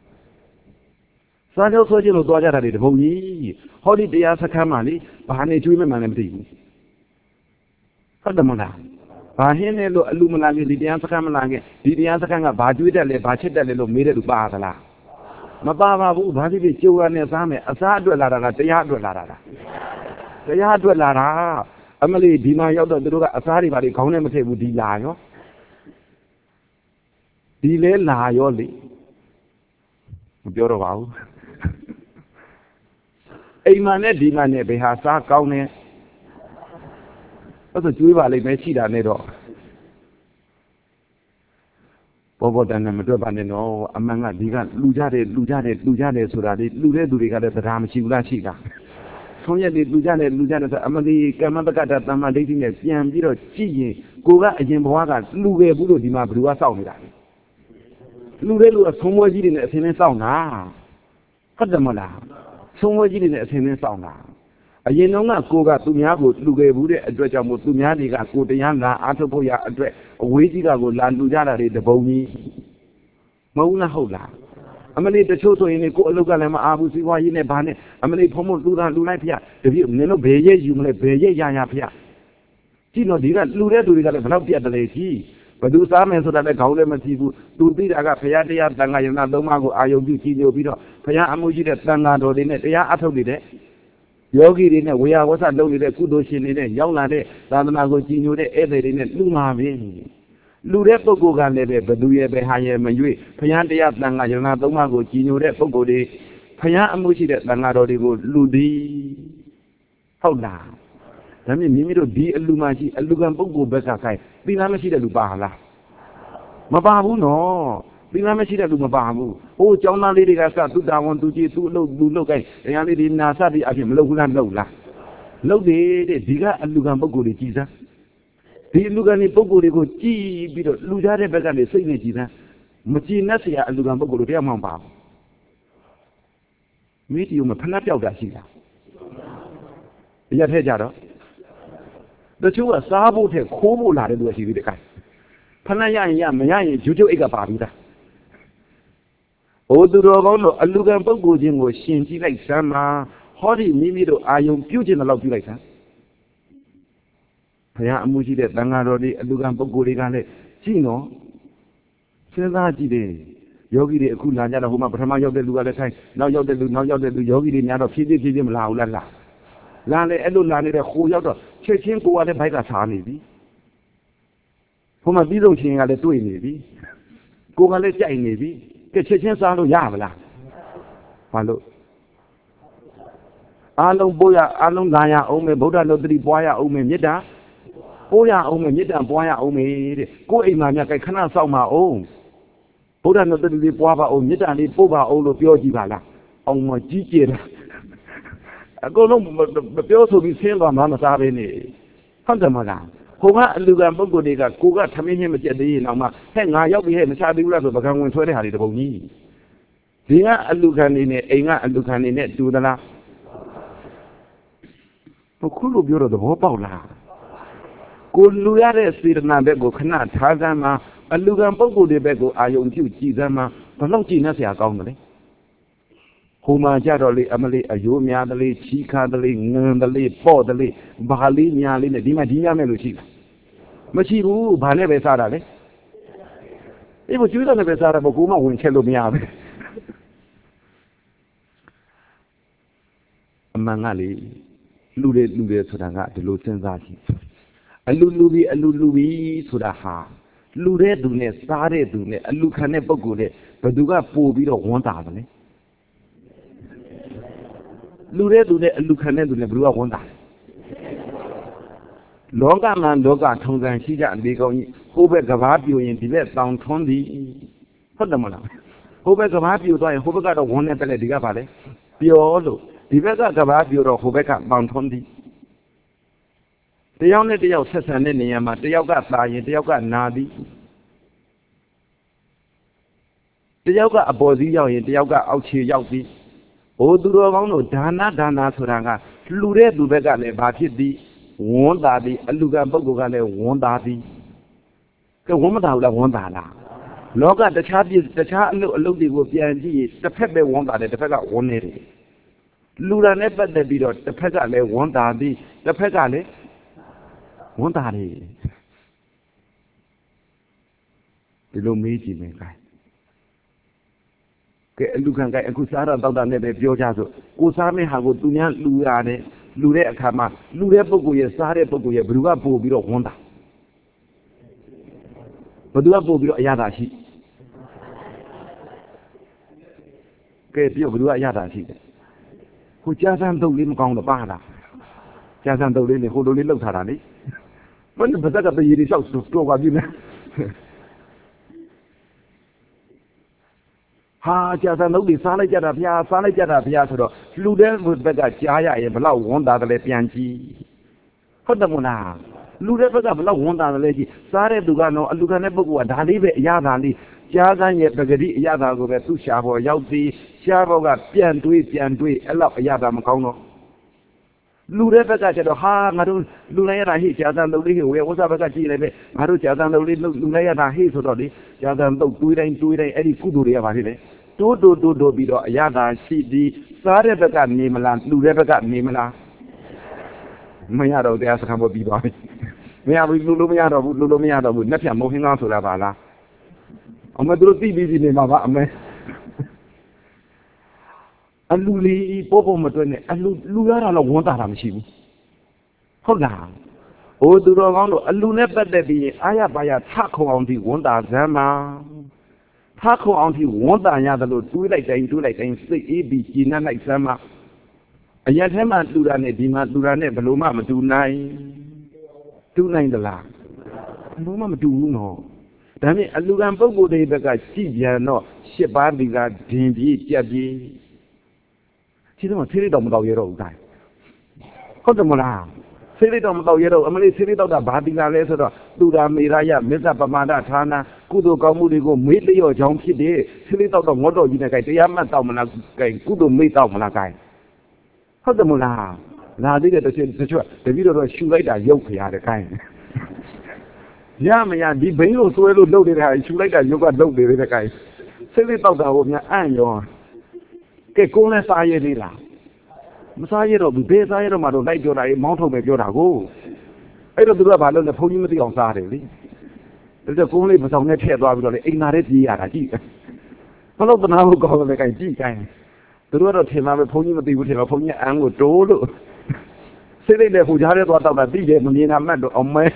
Sajo Sojino Dodger did Holy, Holy Dia Sakamali, Bahani Dream and Empty. Fadamona. Bahine Luminagi, the Dian Sakamalanga, the Dian Sakanga, Bajuda, Bacheta, little Mira to Badala. Mababa, Badi, Chu and Same, Asadu Ladara, the Yadu Ladara. တရားအတွက်လာတာအမလေးဒီမှာရောက်တော့သူတို့ကအစားတွေပါလေခေါင်းနဲ့မထည့်ဘူးဒီလာရောဒီလဲလာရောလေမပြောတော့ပါဘူးအိမ်မှာနဲ့ဒီမှာနဲ့ဘယ်ဟာစားကောင်းနေအဲ့ဒါကျွေးပါလိမ့်မယ်ရှိတာနဲ့တော့ဘောဘောတန်နဲ့မတွက်ပါနဲ့နော်အမှန်ကဒီကလူကြတယ်လူကြတယ်လူကြတယ်ဆိုတာလေလူတဲ့သူတွေကလည်းတရားမရှိဘူးလားရှိတာဆုံးရက်တွေလူကြတယ်လူကြတယ်ဆိုအမလီကမ္မပကတ္တသမ္မာဒိဋ္ဌိနဲ့ပြန်ပြီးတော့ကြည့်ရင်ကိုကအရင်ဘဝကလူပဲဘူးလို့ဒီမှာဘယ်သူကစောင့်နေတာလူတဲ့လူကဆုံးမွေးကြီးတွေနဲ့အစင်းနဲ့စောင့်တာဟုတ်တယ်မလားဆုံးမွေးကြီးတွေနဲ့အစင်းနဲ့စောင့်တာအရင်တော့ကကိုကသူများကိုလူခဲ့ဘူးတဲ့အတွက်ကြောင့်မို့သူများတွေကကိုတရားလာအားထုတ်ဖို့ရအတွက်အဝေးကြီးကကိုလာလူကြတာတွေတပုံကြီးမဟုတ်လားဟုတ်လားအမလေးတချို့ဆိုရင်ကိုအလုတ်ကလည်းမအားဘူးစီးပွားရေးနဲ့ဘာနဲ့အမလေးဖုံးဖို့လူသားလူလိုက်ဖေတပြည့်နင်တို့ဘယ်ရဲ့ယူမလဲဘယ်ရဲ့ရရဖေကြည့်တော့ဒီကလူတဲ့သူတွေကလည်းဘယ်တော့ပြတ်တယ်ကြီးဘယ်သူစားမယ်ဆိုတာလည်းခေါင်းလည်းမကြည့်ဘူးသူသိတာကဖရာတရားတန်ခါယနာသုံးပါးကိုအာယုံပြုကြည့်ညိုပြီးတော့ဖရာအမှုရှိတဲ့တန်ခါတော်တွေနဲ့တရားအထုတ်နေတဲ့ယောဂီတွေနဲ့ဝေယဝဆလုပ်နေတဲ့ကုသိုလ်ရှင်တွေနဲ့ရောက်လာတဲ့သာသနာကိုကြည်ညိုတဲ့ဧည့်သည်တွေနဲ့လူမှာပဲလူတဲ့ပုဂ္ဂိုလ်ကလည်းပဲဘသူရဲ့ပဲဟာရဲ့မရွေ့ဖယားတရားတန်ခါယနာသုံးပါးကိုကြည်ညိုတဲ့ပုဂ္ဂိုလ်တွေဖယားအမှုရှိတဲ့တန်ခါတော်တွေကိုလူသည်ဟုတ်လားဒါမြင့်မိမိတို့ဒီအလူမှရှိအလူကံပုဂ္ဂိုလ်ဘက်ကခိုင်းသီလမရှိတဲ့လူပါလားမပါဘူးနော်သီလမရှိတဲ့လူမပါဘူးဟိုကျောင်းသားလေးတွေကစသူတာဝန်သူကြည့်သူအလုပ်သူလုပ်ခိုင်းတရားလေးတွေနာစသည်အဖြစ်မလုပ်ဘူးလားမလုပ်လားလုပ်တယ်တဲ့ဒီကအလူကံပုဂ္ဂိုလ်တွေကြည်စမ်းဒီအလူကံဒီပုဂ္ဂိုလ်တွေကိုကြည်ပြီးတော့လူကြတဲ့ဘက်ကနေစိတ်နဲ့ကြည်စမ်းမကြည်နဲ့เสียအလူကံပုဂ္ဂိုလ်တွေတရားမှမပါဘူးမိတီကိုမဖဏပြောက်တာရှိတာရထဲကြတော့တချို့ကစားဖို့ထက်ခိုးဖို့လာတဲ့လူရှိသေးတယ်ခိုင်းဖဏရရင်ရမရရင်ဂျူးကျုပ်အိတ်ကပါပြီးသားဟိုသူတော်ကောင်းတို့အလူကံပုဂ္ဂိုလ်ချင်းကိုရှင်ကြည့်လိုက်စမ်းပါဟောဒီမိမိတို့အာယုံပြုတ်ခြင်းတော့ပြုတ်လိုက်စမ်းဘုရားအမှုရှိတဲ့သံဃာတော်တွေအလူကံပုဂ္ဂိုလ်တွေကလည်းကြည့်နော်စဉ်းစားကြည့်တယ်ယောဂီတွေအခုလာကြတော့ဟိုမှာပထမရောက်တဲ့လူကလည်းထိုင်နောက်ရောက်တဲ့လူနောက်ရောက်တဲ့လူယောဂီတွေများတော့ဖြည်းဖြည်းဖြည်းဖြည်းမလာဘူးလားလားလာလေအဲ့လိုလာနေတဲ့ခိုးရောက်တော့ချက်ချင်းကိုကလည်းဘိုက်ကစားနေပြီဟိုမှာပြီးဆုံးချင်းကလည်းတွေ့နေပြီကိုကလည်းကြိုက်နေပြီကဲချက်ချင်းစားလို့ရမလားဘာလို့အားလုံးပို့ရအားလုံးလာရအောင်မယ်ဗုဒ္ဓလောတ္တိပွားရအောင်မယ်မေတ္တာပို့ရအောင်မယ်မေတ္တာပွားရအောင်မယ်တဲ့ကိုယ်အိမ်မှာမြတ်ခဏစောင့်ပါအောင်ဗုဒ္ဓလောတ္တိပွားပါအောင်မေတ္တာလေးပို့ပါအောင်လို့ပြောကြည့်ပါလားအောင်မကြီးကျယ်တာအကုန်လုံးမပြောဆိုပြီးဆင်းသွားမှမစားဘဲနေဟုတ်တယ်မလားဟိုကအလူကံပုဂ္ဂိုလ်တွေကကိုကထမင်းချင်းမကြက်သေးရင်တော့မှဟဲ့ငါရောက်ပြီဟဲ့မချသေးဘူးလားဆိုပကံဝင်ဆွဲတဲ့ဟာတွေတပုံကြီးဒီကအလူခံနေနဲ့အိမ်ကအလူခံနေနဲ့တူသလားဘခုလိုပြောတော့သဘောပေါက်လားကိုလူရတဲ့စေတနာဘက်ကိုခဏထားစမ်းမှာအလူခံပုဂ္ဂိုလ်တွေဘက်ကိုအာယုံပြုကြည်စမ်းမှာဘလောက်ကြည်နေเสียကောင်းတယ်လေဟိုမှာကြတော့လေအမလေးအယိုးများတလေးချီခါတလေးငန်တလေးပေါ့တလေးဘာလေးများလေးနဲ့ဒီမှာဒီများမဲ့လို့ရှိတာမရှိဘူးဘာနဲ့ပဲစားတာလေအေးဘကျွေးတော့လည်းပဲစားတာဘကိုမှဝင်ချက်လို့မရဘူးအမှန်ကလေလူတွေလူတွေဆိုတာကဒီလိုစဉ်းစားကြည့်အလူလူပြီးအလူလူပြီးဆိုတာဟာလူတဲ့သူနဲ့စားတဲ့သူနဲ့အလူခံတဲ့ပုဂ္ဂိုလ်နဲ့ဘယ်သူကပို့ပြီးတော့ဝန်တာတယ်လူတဲ့သူနဲ့အလူခံတဲ့သူနဲ့ဘယ်သူကဝန်တာလောကမှာလောကထုံစံရှိကြဒီကောင်ကြီးဟိုဘက်ကဘာပြိုရင်ဒီဘက်တောင်ထွန်းသည်ဟုတ်တယ်မလားဟိုဘက်ကဘာပြိုသွားရင်ဟိုဘက်ကတော့ဝန်နဲ့တက်လက်ဒီကပါလေပျော်လို့ဒီဘက်ကကဘာပြိုတော့ဟိုဘက်ကတောင်ထွန်းသည်တယောက်နဲ့တယောက်ဆက်ဆံတဲ့နေရာမှာတယောက်ကသာရင်တယောက်ကနာသည်တယောက်ကအပေါ်စီးရောက်ရင်တယောက်ကအောက်ခြေရောက်သည်ဟိုသူတော်ကောင်းတို့ဒါနဒါနဆိုတာကလှူတဲ့သူဘက်ကလည်းဘာဖြစ်သည်ဝန်တာသည်အလူကံပုဂ္ဂိုလ်ကလည်းဝန်တာသည်ကဲဝန်မတာဘူးလားဝန်တာလားလောကတခြားပြတခြားအလုပ်အလုပ်တွေကိုပြန်ကြည့်ရင်တစ်ဖက်ပဲဝန်တာတယ်တစ်ဖက်ကဝန်နေတယ်လူလာနဲ့ပတ်သက်ပြီးတော့တစ်ဖက်ကလည်းဝန်တာသည်တစ်ဖက်ကလည်းဝန်တာတယ်ဒီလိုမေးကြည့်မယ်ခိုင်းကဲအလူခံကအခုစားတော့တောက်တာနဲ့ပဲပြောကြဆိုကိုစားမယ့်ဟာကိုသူများလူရတယ်လူတဲ့အခါမှာလူတဲ့ပုဂ္ဂိုလ်ရဲ့စားတဲ့ပုဂ္ဂိုလ်ရဲ့ဘယ်သူကပို့ပြီးတော့ဝန်တာဘယ်သူကပို့ပြီးတော့အရသာရှိကဲပြောဘယ်သူကအရသာရှိတယ်ဟိုကြားစမ်းတုပ်လေးမကောင်းတော့ပါလားကြားစမ်းတုပ်လေးလေဟိုလိုလေးလောက်ထားတာလေမင်းဘာသာကတည်းကရှောက်တော့ပါပြီနဲ့ဟာကြာစံလုံးတွေစားလိုက်ကြတာဗျာစားလိုက်ကြတာဗျာဆိုတော့လူတဲ့ဘက်ကကြားရရင်ဘလောက်ဝန်တာတယ်လဲပြန်ကြည့်ဟုတ်တယ်မလားလူတဲ့ဘက်ကဘလောက်ဝန်တာတယ်လဲကြည့်စားတဲ့သူကတော့အလူခံတဲ့ပုဂ္ဂိုလ်ကဒါလေးပဲအရသာလေးကြားစမ်းရဲ့ပဂတိအရသာကိုပဲသူ့ရှားပေါ်ရောက်ပြီးရှားပေါ်ကပြန်တွေးပြန်တွေးအဲ့လောက်အရသာမကောင်းတော့လူတဲ့ဘက်ကကျတော့ဟာငါတို့လူလိုက်ရတာဟိကြာစံလုံးလေးကိုဝေဝစားဘက်ကကြည့်လိုက်ပဲငါတို့ကြာစံလုံးလေးလူလိုက်ရတာဟိဆိုတော့လေကြာစံတော့တွေးတိုင်းတွေးတိုင်းအဲ့ဒီကုသိုလ်တွေကပါဖြစ်တယ်တိုးတိုးတိုးတိုးပြီးတော့အရသာရှိပြီးစားတဲ့ဘက်ကနေမလားလူတဲ့ဘက်ကနေမလားမရတော့တရားစခန်းပေါ်ပြီးသွားပြီမရဘူးလူလို့မရတော့ဘူးလူလို့မရတော့ဘူးနှစ်ဖြတ်မုံဟင်းကောင်းဆိုတာပါလားအမေတို့သိပြီးပြီနေမှာပါအမေအလူလေးပို့ဖို့မတွက်နဲ့အလူလူရတာတော့ဝန်တာတာမရှိဘူးဟုတ်လားဟိုသူတော်ကောင်းတို့အလူနဲ့ပတ်သက်ပြီးအာရပါရထခုံအောင်ဒီဝန်တာဇမ်းမှာထခုံအောင်ဒီဝန်တာရတယ်လို့တွေးလိုက်တိုင်းတွေးလိုက်တိုင်းစိတ်အေးပြီးကြည်နပ်လိုက်ဇမ်းမှာအရက်ထဲမှာတူတာနဲ့ဒီမှာတူတာနဲ့ဘယ်လိုမှမတူနိုင်တူနိုင်သလားဘယ်လိုမှမတူဘူးနော်ဒါနဲ့အလူကံပုဂ္ဂိုလ်တွေဘက်ကကြည်ပြန်တော့ရှစ်ပါးဒီကဒင်ပြီးကြက်ပြီး其实我车里都没到耶路在，好怎么啦？车里都没到耶路，我们的车里到达巴迪拉来说的，都达梅拉呀，梅萨巴马达查那，古都高木的个没得要讲皮的，车里到达我到现在该这样嘛到我们那该古都没到我们那该，好怎么啦？那这个都是这说，这比如说修来点有皮下的该。呀么呀，你朋友说路路的还修来点有个路的那该，车里到达我们按哟。ကဲကုန်းလဲစားရည်လေးလားမစားရတော့ဘူးဘယ်စားရတော့မှတော့လိုက်ပြောတာလေမောင်းထုတ်ပဲပြောတာကိုအဲ့တော့သူကဘာလို့လဲဘုန်းကြီးမသိအောင်စားတယ်လေဒါကြောင့်ကုန်းလေးမဆောင်နဲ့ထည့်သွားပြီးတော့လေအိမ်နာလေးပြေးရတာကြည့်ဘလို့တနာဖို့ကောင်းတယ်ခိုင်ကြည့်ခိုင်သူတို့ကတော့ထင်မှာပဲဘုန်းကြီးမသိဘူးထင်မှာဘုန်းကြီးအန်းကိုတိုးလို့စိတ်လေးနဲ့ဟိုကြားထဲသွားတော့တာသိတယ်မမြင်တာမှတ်တော့အမဲ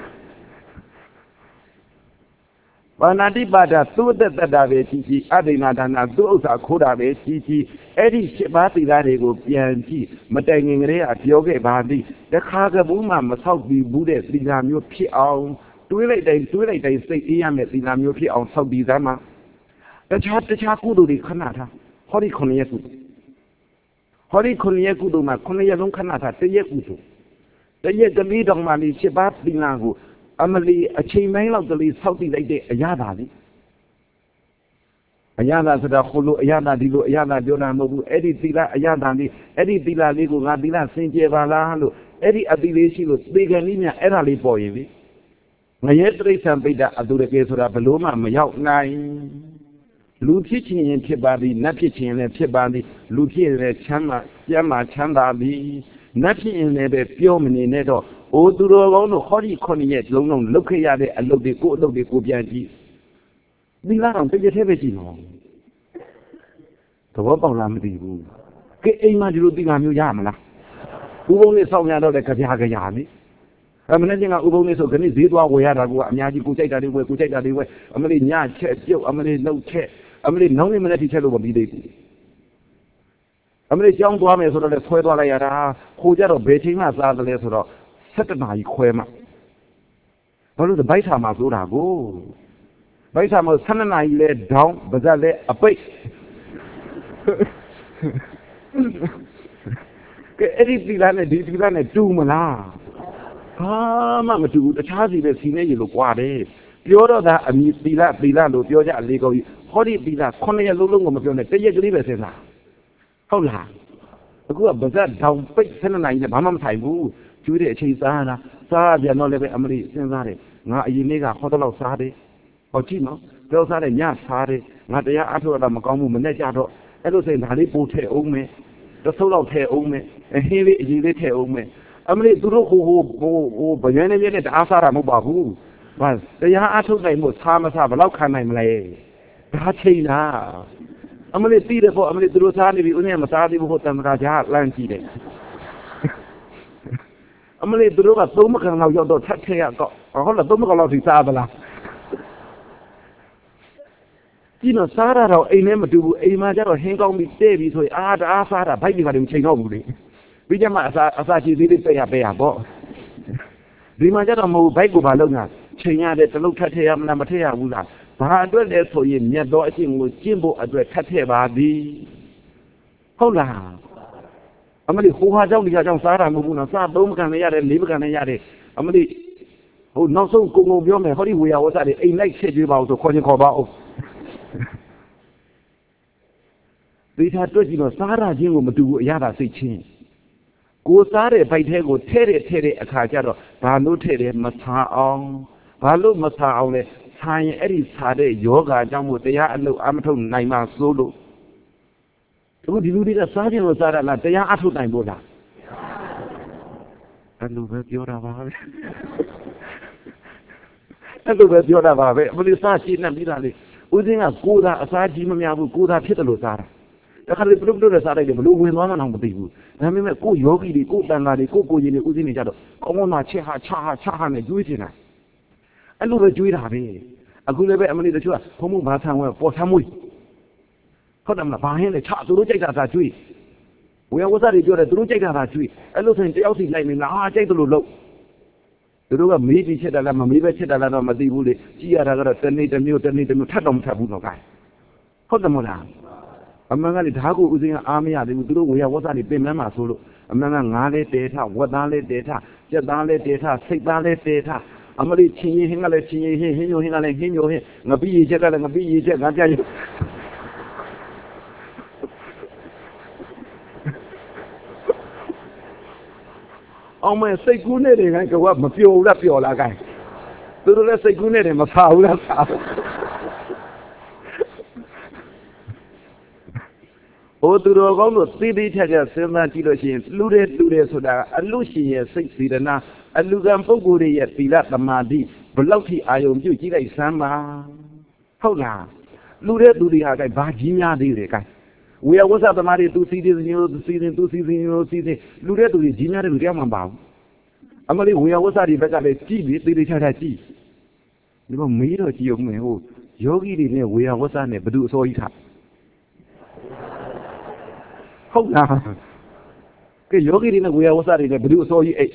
ဘာနာတိပါဒသုတ္တတတာပဲကြီးကြီးအဒိနာဒါနာသူ့ဥစ္စာခိုးတာပဲကြီးကြီးအဲ့ဒီရှစ်ပါးသီလတွေကိုပြန်ကြည့်မတိုင်ငင်ကလေးကပြောခဲ့ပါသည်တခါကဘူးမှမဆောက်ပြီးဘူးတဲ့သီလမျိုးဖြစ်အောင်တွေးလိုက်တိုင်းတွေးလိုက်တိုင်းစိတ်အေးရမယ်သီလမျိုးဖြစ်အောင်ဆောက်ပြီးသားမှာတခြားတခြားကုသိုလ်တွေခဏထားဟောဒီခုနှစ်ရက်ကုသိုလ်ဟောဒီခုနှစ်ရက်ကုသိုလ်မှာခုနှစ်ရက်လုံးခဏထားတရက်ကုသိုလ်တရက်ကလေးတောင်မှလေးရှစ်ပါးသီလကိုအမလီအချိန်ပိုင်းလောက်ကလေးဆောက်တည်လိုက်တဲ့အရာသာလေးအရာသာဆိုတာခုလိုအရာသာဒီလိုအရာသာပြောတာမဟုတ်ဘူးအဲ့ဒီသီလအရာသာလေးအဲ့ဒီသီလလေးကိုငါသီလစင်ကြယ်ပါလားလို့အဲ့ဒီအတိလေးရှိလို့သေကန်လေးများအဲ့ဒါလေးပေါ်ရင်လေငရဲတိရစ္ဆာန်ပိဋကအတူတကယ်ဆိုတာဘလို့မှမရောက်နိုင်လူဖြစ်ခြင်းရင်ဖြစ်ပါသည်နတ်ဖြစ်ခြင်းလည်းဖြစ်ပါသည်လူဖြစ်ရင်လည်းချမ်းသာကျမ်းမာချမ်းသာသည်နတ်ဖြစ်ရင်လည်းပဲပြောမနေနဲ့တော့အိုသူတော်ကောင်းတို့ဟောဒီခုနှစ်ရက်လုံးလုံးလုတ်ခဲ့ရတဲ့အလုပ်တွေကိုအလုပ်တွေကိုပြန်ကြည့်ဒီလားတော့တကယ်တည်းပဲကြည့်နော်သဘောပေါက်လားမသိဘူးကဲအိမ်မှာဒီလိုဒီလားမျိုးရမလားဥပုံလေးစောင့်ရတော့လည်းကြပြားကြရပြီအမနဲ့ချင်းကဥပုံလေးဆိုခဏဈေးသွားဝယ်ရတာကအများကြီးကိုကြိုက်တာတွေဝယ်ကိုကြိုက်တာတွေဝယ်အမလေးညချက်ပြုတ်အမလေးနှုတ်ချက်အမလေးနောက်နေ့မနေ့ထိချက်လို့မပြီးသေးဘူးအမလေးကြောင်းသွားမယ်ဆိုတော့လည်းဆွဲသွားလိုက်ရတာခိုးကြတော့ဘယ်ချိန်မှစားတယ်လဲဆိုတော့ဆက်တနာကြီးခွဲမှဘာလို့လဲဘိုက်ထာမှာဆိုတာကိုဘိုက်ထာမှာဆယ်နာရီလဲဒေါင်းဗဇက်လဲအပိတ်ကဲအဲ့ဒီသီလနဲ့ဒီသီလနဲ့တူမလားဘာမှမတူဘူးတခြားစီပဲစီနေရလို့ကြွားတယ်ပြောတော့ဒါအမိသီလသီလလို့ပြောကြအလေးကောင်းကြီးဟောဒီသီလခုနှစ်ရက်လုံးလုံးကိုမပြောနဲ့တရက်ကလေးပဲစဉ်းစားဟုတ်လားအခုကဗဇက်ဒေါင်းပိတ်ဆယ်နာရီနဲ့ဘာမှမဆိုင်ဘူးကျွေးတဲ့အချိန်စားတာစားပြန်တော့လည်းပဲအမလေးစဉ်းစားတယ်ငါအရင်နေ့ကဟောတော့လောက်စားတယ်ဟောကြည့်နော်ပြောစားတယ်ညစားတယ်ငါတရားအထုတ်ရတာမကောင်းဘူးမနဲ့ကြတော့အဲ့လိုဆိုရင်ဒါလေးပို့ထည့်အောင်မယ်တစ်ဆုပ်လောက်ထည့်အောင်မယ်အဟင်းလေးအရင်လေးထည့်အောင်မယ်အမလေးသူတို့ဟိုဟိုဟိုဟိုဗယွန်းနေပြည့်နဲ့တအားစားတာမဟုတ်ပါဘူးဘာတရားအထုတ်နိုင်မှုစားမစားဘယ်လောက်ခံနိုင်မလဲဒါချိန်လားအမလေးသိတယ်ပေါ့အမလေးသူတို့စားနေပြီဦးနဲ့မစားသေးဘူးဟိုတမ္မာကြားလမ်းကြည့်တယ်အမလေးသူတို့ကသုံးမကန်လောက်ရောက်တော့ထပ်ထည့်ရတော့ဟုတ်လားသုံးမကန်လောက်ထိစားသလားကြည့်တော့စားရတော့အိမ်နဲ့မတူဘူးအိမ်မှာကျတော့ဟင်းကောင်းပြီးတဲ့ပြီးဆိုရင်အာတအားစားတာဘိုက်တွေကလည်းမချိန်တော့ဘူးလေပြီးကြမှာအစာအစာချီသေးလေးပဲ့ရပဲ့ရပေါ့ဒီမှာကျတော့မဟုတ်ဘိုက်ကိုဘာလုပ်ညာချိန်ရတယ်တလုံးထပ်ထည့်ရမလားမထည့်ရဘူးလားဘာအတွက်လဲဆိုရင်မြတ်သောအရှင်ကိုကျင့်ဖို့အတွက်ထပ်ထည့်ပါသည်ဟုတ်လားအမလေးဟိုဟာကြောင့်ဒီဟာကြောင့်စားတာမဟုတ်ဘူးနော်စားသုံးမကန်လည်းရတယ်လေးမကန်လည်းရတယ်အမလေးဟိုနောက်ဆုံးကုံကုံပြောမယ်ဟောဒီဝေယဝဆတွေအိမ်လိုက်ချက်ကြွေးပါဦးဆိုခေါ်ချင်းခေါ်ပါဦးဒီထားတွေ့ကြည့်တော့စားရခြင်းကိုမတူဘူးအရသာစိတ်ချင်းကိုစားတဲ့ဘိုက်ထဲကိုထဲတဲ့ထဲတဲ့အခါကျတော့ဘာလို့ထဲတယ်မဆာအောင်ဘာလို့မဆာအောင်လဲဆာရင်အဲ့ဒီဆာတဲ့ယောဂအကြောင်းမို့တရားအလုပ်အမထုတ်နိုင်မှစိုးလို့အခုဒီလူတွေကစားခြင်းကိုစားရလားတရားအထုတ်နိုင်ဖို့လားအဲ့လိုပဲပြောတာပါပဲအဲ့လိုပဲပြောတာပါပဲဘယ်လိုစားရှိနေပြီလားလေဦးစင်းကကိုယ်သာအစားကြီးမများဘူးကိုယ်သာဖြစ်တယ်လို့စားတာတခါလေပြုတ်ပြုတ်နဲ့စားလိုက်တယ်ဘလို့ဝင်သွားမှတော့မသိဘူးဒါပေမဲ့ကိုယ်ယောဂီတွေကိုယ်တန်ဃာတွေကိုယ်ကိုယ်ကြီးတွေဦးစင်းနေကြတော့ကောင်းကောင်းသာချက်ဟာချဟာချဟာနဲ့ကျွေးနေတာအဲ့လိုပဲကျွေးတာပဲအခုလည်းပဲအမလေးတချို့ကဘုံဘုံဘာဆံဝဲပေါ်ဆံမွေးဟုတ်တယ်မလားဘာဟင်းလဲချသူတို့ကြိုက်တာသာကျွေးဝေယဝဆတွေပြောတယ်သူတို့ကြိုက်တာသာကျွေးအဲ့လိုဆိုရင်တယောက်စီလိုက်နေလားဟာကြိုက်တယ်လို့လုပ်သူတို့ကမေးပြီးချက်တယ်လားမမေးပဲချက်တယ်လားတော့မသိဘူးလေကြည့်ရတာကတော့တနေ့တစ်မျိုးတနေ့တစ်မျိုးထပ်တော့မထပ်ဘူးတော့ကဲဟုတ်တယ်မလားအမှန်ကလေဓာတ်ကိုဦးစင်းကအားမရသေးဘူးသူတို့ဝေယဝဆတွေပြင်မမှာဆိုလို့အမှန်ကငါးလေးတဲထဝက်သားလေးတဲထကြက်သားလေးတဲထစိတ်သားလေးတဲထအမလေးချင်းရင်ဟင်းကလည်းချင်းရင်ဟင်းဟင်းညိုဟင်းကလည်းဟင်းညိုဟင်းငပိရေချက်ကလည်းငပိရေချက်ငါပြရအောင်မဲစိတ်ကူးနေတယ်ခိုင်းကမပျော်ဘူးလားပျော်လားခိုင်းသူတို့လည်းစိတ်ကူးနေတယ်မဖာဘူးလားဖာဟိုသူတော်ကောင်းတို့သိသိထက်ထက်စဉ်းစားကြည့်လို့ရှိရင်လူတွေလူတွေဆိုတာအလူရှင်ရဲ့စိတ်စေတနာအလူကံပုဂ္ဂိုလ်ရဲ့သီလသမာဓိဘလောက်ထိအာယုံပြုကြည့်လိုက်စမ်းပါဟုတ်လားလူတွေသူတွေဟာကဲဘာကြီးများသေးတယ်ကဲဝေယဝဆသမားတွေသူစီတယ်မျိုးသူစီတယ်သူစီတယ်မျိုးစီတယ်လူတွေသူတွေကြီးများတယ်လူတရားမှမပါဘူးအမလေးဝေယဝဆတွေဘက်ကလည်းကြည့်ပြီးသေသေးချာချာကြည့်ဒီမှာမေးတော့ကြည့်အောင်မယ်ဟိုယောဂီတွေနဲ့ဝေယဝဆနဲ့ဘယ်သူအစောကြီးထားဟုတ်လားကဲယောဂီတွေနဲ့ဝေယဝဆတွေနဲ့ဘယ်သူအစောကြီးအိတ်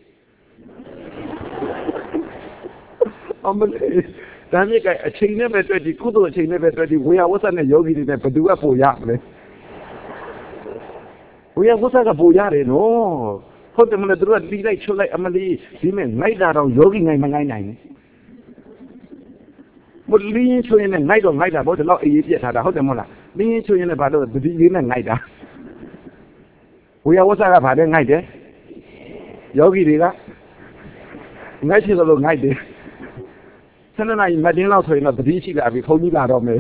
အမလေးဒါမြစ်ကအချိန်နဲ့ပဲတွေ့ကြည့်ကုသိုလ်အချိန်နဲ့ပဲတွေ့ကြည့်ဝေယဝဆနဲ့ယောဂီတွေနဲ့ဘယ်သူကပိုရမလဲဝေယဝဆကပိုရတယ်နော်ဟုတ်တယ်မလားသူတို့ကတီးလိုက်ချွတ်လိုက်အမလေးဒီမဲ့ငိုက်တာတော့ယောဂီငိုင်မငိုင်းနိုင်ဘူးမလင်းချွရင်နဲ့ငိုက်တော့ငိုက်တာဘောဒီလောက်အေးပြက်ထားတာဟုတ်တယ်မဟုတ်လားလင်းချွရင်နဲ့ဘာလို့တတိလေးနဲ့ငိုက်တာဝေယဝဆကဘာလဲငိုက်တယ်ယောဂီတွေကငိုက်ချင်လို့ငိုက်တယ်ဆန္ဒနာကြီးမတင်းလောက်ဆိုရင်တော့တတိရှိလာပြီခုံကြီးလာတော့မယ်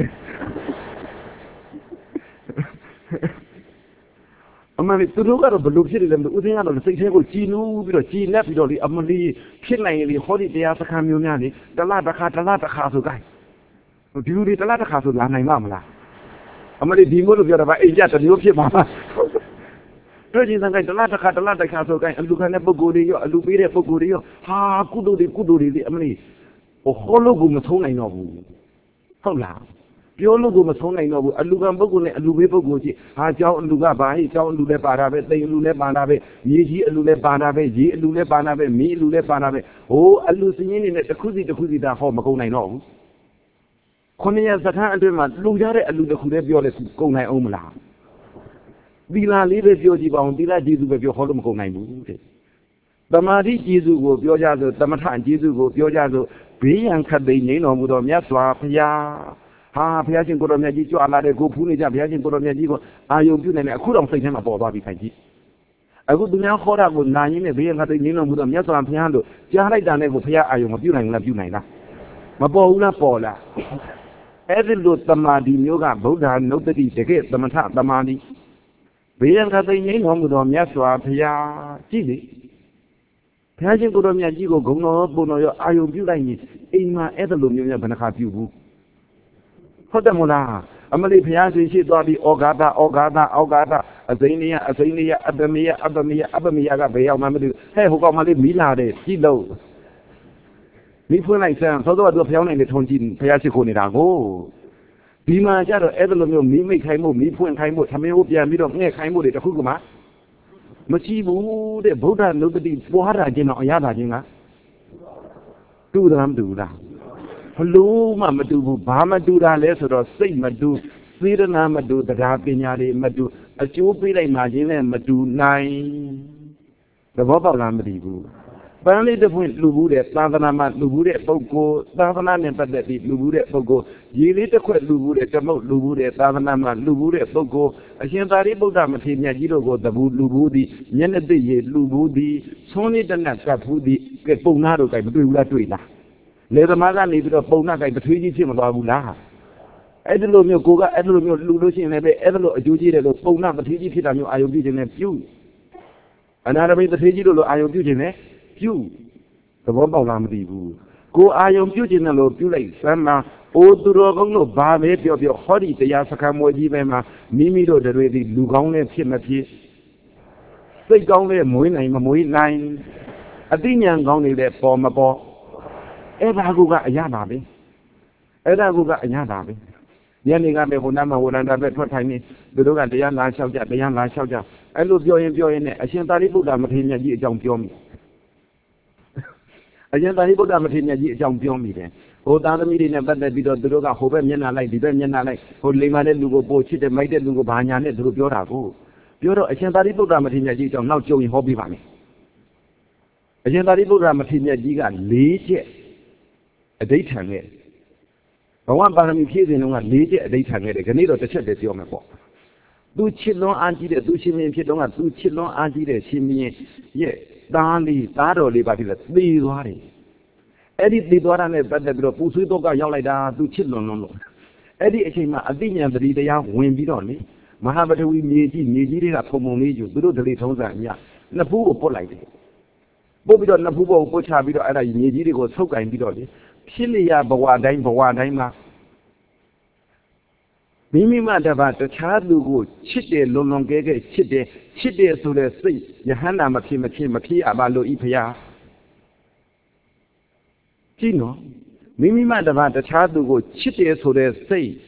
အမလေးသူတို့ကတော့ဘလို့ဖြစ်နေလဲမသိဦးစင်းကတော့စိတ်ထဲကိုကြည်နူးပြီးတော့ကြည်လက်ပြီးတော့လေအမလေးဖြစ်နိုင်လေဟောဒီတရားစခန်းမျိုးများလေတလားတစ်ခါတလားတစ်ခါဆိုကြိုက်ဒီလူတွေတလားတစ်ခါဆိုလာနိုင်မှာမလားအမလေးဒီမို့လို့ပြောတာပါအိမ်ကြတမျိုးဖြစ်မှာတွေ့ချင်းဆိုင်တလားတစ်ခါတလားတစ်ခါဆိုကြိုက်အလူခံတဲ့ပုဂ္ဂိုလ်တွေရောအလူပေးတဲ့ပုဂ္ဂိုလ်တွေရောဟာကုသိုလ်တွေကုသိုလ်တွေအမလေးဟိုဟောလို့ကိုမဆုံးနိုင်တော့ဘူးဟုတ်လားပြောလို့ကိုမဆုံးနိုင်တော့ဘူးအလူကံပုဂ္ဂိုလ်နဲ့အလူဘေးပုဂ္ဂိုလ်ကြီးဟာကြောင်းအလူကဘာဟိကြောင်းအလူလည်းပါတာပဲတိမ်အလူလည်းပါတာပဲမြေကြီးအလူလည်းပါတာပဲရေအလူလည်းပါတာပဲမီးအလူလည်းပါတာပဲဟိုအလူစင်းရင်းနေနဲ့တစ်ခုစီတစ်ခုစီဒါဟောမကုန်နိုင်တော့ဘူးခုနှစ်ရက်စခန်းအတွင်းမှာလူကြတဲ့အလူတစ်ခုလည်းပြောလဲကုန်နိုင်အောင်မလားသီလလေးပဲပြောကြည့်ပါဦးသီလကျေးဇူးပဲပြောဟောလို့မကုန်နိုင်ဘူးတဲ့သမာဓိကျေးဇူးကိုပြောကြဆိုသမထကျေးဇူးကိုပြောကြဆိုဘေးရန်ခတ်သိမ်းနေတော်မူသောမြတ်စွာဘုရားဟာဘုရားရှင်ကိုတော်မြတ်ကြီးကြွလာတဲ့ကိုဖူးနေကြဘုရားရှင်ကိုတော်မြတ်ကြီးကိုအာယုံပြုနိုင်တယ်အခုတော့စိတ်ထဲမှာပေါ်သွားပြီခိုင်ကြီးအခုသူများခေါ်တာကိုနာရင်းနဲ့ဘေးရန်ခတ်သိမ်းနေတော်မူသောမြတ်စွာဘုရားလို့ကြားလိုက်တာနဲ့ကိုဘုရားအာယုံမပြုနိုင်ဘူးလားပြုနိုင်လားမပေါ်ဘူးလားပေါ်လားအဲ့ဒီလိုတမာဒီမျိုးကဗုဒ္ဓနုတ္တိတကယ်သမထတမာဒီဘေးရန်ခတ်သိမ်းနေတော်မူသောမြတ်စွာဘုရားကြည့်လေဘုရားရှင်ကိုတော်မြတ်ကြီးကိုဂုဏ်တော်ပုံတော်ရောအာယုံပြုလိုက်ရင်အိမ်မှာအဲ့ဒါလိုမျိုးများဘယ်နှခါပြုဘူးဟုတ်တယ်မို့လားအမလေးဘုရားရှင်ရှိသွားပြီးဩဃာတဩဃာတဩဃာတအစိမ်းလေးကအစိမ်းလေးကအပမေယအပမေယအပမေယကဘယ်ရောက်မှမသိဘူးဟဲ့ဟိုကောင်မလေးမီးလာတယ်ကြည့်လို့မီးဖွင့်လိုက်စမ်းသောတော့သူဖျောင်းနိုင်နေထုံကြည့်ဖျားရှိခိုးနေတာကိုဒီမှာကျတော့အဲ့လိုမျိုးမီးမိတ်ခိုင်းမှုမီးဖွင့်ခိုင်းမှုသမင်းကိုပြန်ပြီးတော့ငှဲ့ခိုင်းမှုတွေတခုကမှမရှိဘူးတဲ့ဗုဒ္ဓနုတ္တိပွားတာချင်းတော့အရသာချင်းကတူတယ်မတူလားဘလို့မှမတူဘူးဘာမတူတာလဲဆိုတော့စိတ်မတူစေတနာမတူတရားပညာတွေမတူအကျိုးပေးလိုက်မှချင်းလည်းမတူနိုင်သဘောပေါက်လားမသိဘူးပန်းလေးတစ်ဖွင့်လူဘူးတဲ့သာသနာမှာလူဘူးတဲ့ပုဂ္ဂိုလ်သာသနာနဲ့ပတ်သက်ပြီးလူဘူးတဲ့ပုဂ္ဂိုလ်ရေလေးတစ်ခွက်လူဘူးတဲ့တမုတ်လူဘူးတဲ့သာသနာမှာလူဘူးတဲ့ပုဂ္ဂိုလ်အရှင်သာရိပုတ္တမထေရမြတ်ကြီးတို့ကိုတဘူးလူဘူးသည်မျက်နှာသိရေလူဘူးသည်သွန်းလေးတနတ်ကပ်ဘူးသည်ကဲပုံနာတို့ကမတွေ့ဘူးလားတွေ့လားလေသမားကနေပြီးတော့ပုံနာကပထွေးကြီးဖြစ်မသွားဘူးလားအဲ့ဒီလိုမျိုးကိုကအဲ့ဒီလိုမျိုးလူလို့ရှိရင်လည်းပဲအဲ့ဒီလိုအကျိုးကြီးတယ်လို့ပုံနာပထွေးကြီးဖြစ်တာမျိုးအာယုံပြုခြင်းနဲ့ပြုအနာရမိပထွေးကြီးတို့လိုအာယုံပြုခြင်းနဲ့ပြုသဘောပေါက်လားမသိဘူးကိုအာယုံပြုခြင်းနဲ့လို့ပြုလိုက်စမ်းမှာအိုသူတော်ကောင်းတို့ဘာပဲပြောပြောဟောဒီတရားစခန်းမွေးကြီးပဲမှာမိမိတို့တွေဒီလူကောင်းနဲ့ဖြစ်မဖြစ်စိတ်ကောင်းနဲ့မွေးနိုင်မမွေးနိုင်အသိဉာဏ်ကောင်းနေတဲ့ပေါ်မပေါ်အဲ့ဒါကအရသာပဲအဲ့ဒါကအရသာပဲညနေကပဲဟိုနားမှာဝရန္တာပဲထွက်ထိုင်နေသူတို့ကတရားလာလျှောက်ကြတရားလာလျှောက်ကြအဲ့လိုပြောရင်ပြောရင်နဲ့အရှင်သာရိပုတ္တမထေရမြတ်ကြီးအကြောင်းပြောမိအရှင်သာရိပုတ္တမထေရမြတ်ကြီးအကြောင်းပြောမိတယ်ဟိုသားသမီးတွေနဲ့ပတ်သက်ပြီးတော့သူတို့ကဟိုဘက်မျက်နှာလိုက်ဒီဘက်မျက်နှာလိုက်ဟိုလိမ္မာတဲ့လူကိုပို့ချစ်တယ်မိုက်တဲ့လူကိုဘာညာနဲ့သူတို့ပြောတာကိုပြောတော့အရှင်သာရိပုတ္တမထေရမြတ်ကြီးအကြောင်းနောက်ကြုံရင်ဟောပြပါမယ်အရှင်သာရိပုတ္တမထေရမြတ်ကြီးကလေးချက်အဋိဋ္ဌံနဲ့ဘဝပါရမီဖြည့်စဉ်တုန်းကလေးချက်အဋိဋ္ဌံနဲ့တယ်ခဏတော့တစ်ချက်တည်းပြောမယ်ပေါ့သူချစ်လွန်အားကြီးတဲ့သူရှင်မင်းဖြစ်တော့ကသူချစ်လွန်အားကြီးတဲ့ရှင်မင်းရဲ့သားလေးသားတော်လေးပါပြီလေသေသွားတယ်အဲ့ဒီသေသွားတာနဲ့ပတ်သက်ပြီးတော့ပူဆွေးတော့ကရောက်လိုက်တာသူချစ်လွန်လွန်းလို့အဲ့ဒီအချိန်မှာအသိဉာဏ်တတိတရားဝင်ပြီးတော့လေမဟာပထဝီမြေကြီးမြေကြီးတွေကဖုံဖုံလေးယူသူတို့ဒလိထုံးစံအမြနှစ်ဖူးကိုပုတ်လိုက်တယ်ပုတ်ပြီးတော့နှစ်ဖူးပေါ်ကိုပုတ်ချပြီးတော့အဲ့ဒါမြေကြီးတွေကိုဆုပ်ကင်ပြီးတော့လေဖြစ်လျာဘဝတိုင်းဘဝတိုင်းမှာမိမိမှတပါတခြားသူကိုချစ်တယ်လွန်လွန်ကဲကဲချစ်တယ်ချစ်တယ်ဆိုတဲ့စိတ်ယဟန္တာမဖြစ်မဖြစ်မဖြစ်ရပါလို့ဤဖရာကြည့်နော်မိမိမှတပါတခြားသူကိုချစ်တယ်ဆိုတဲ့စိတ်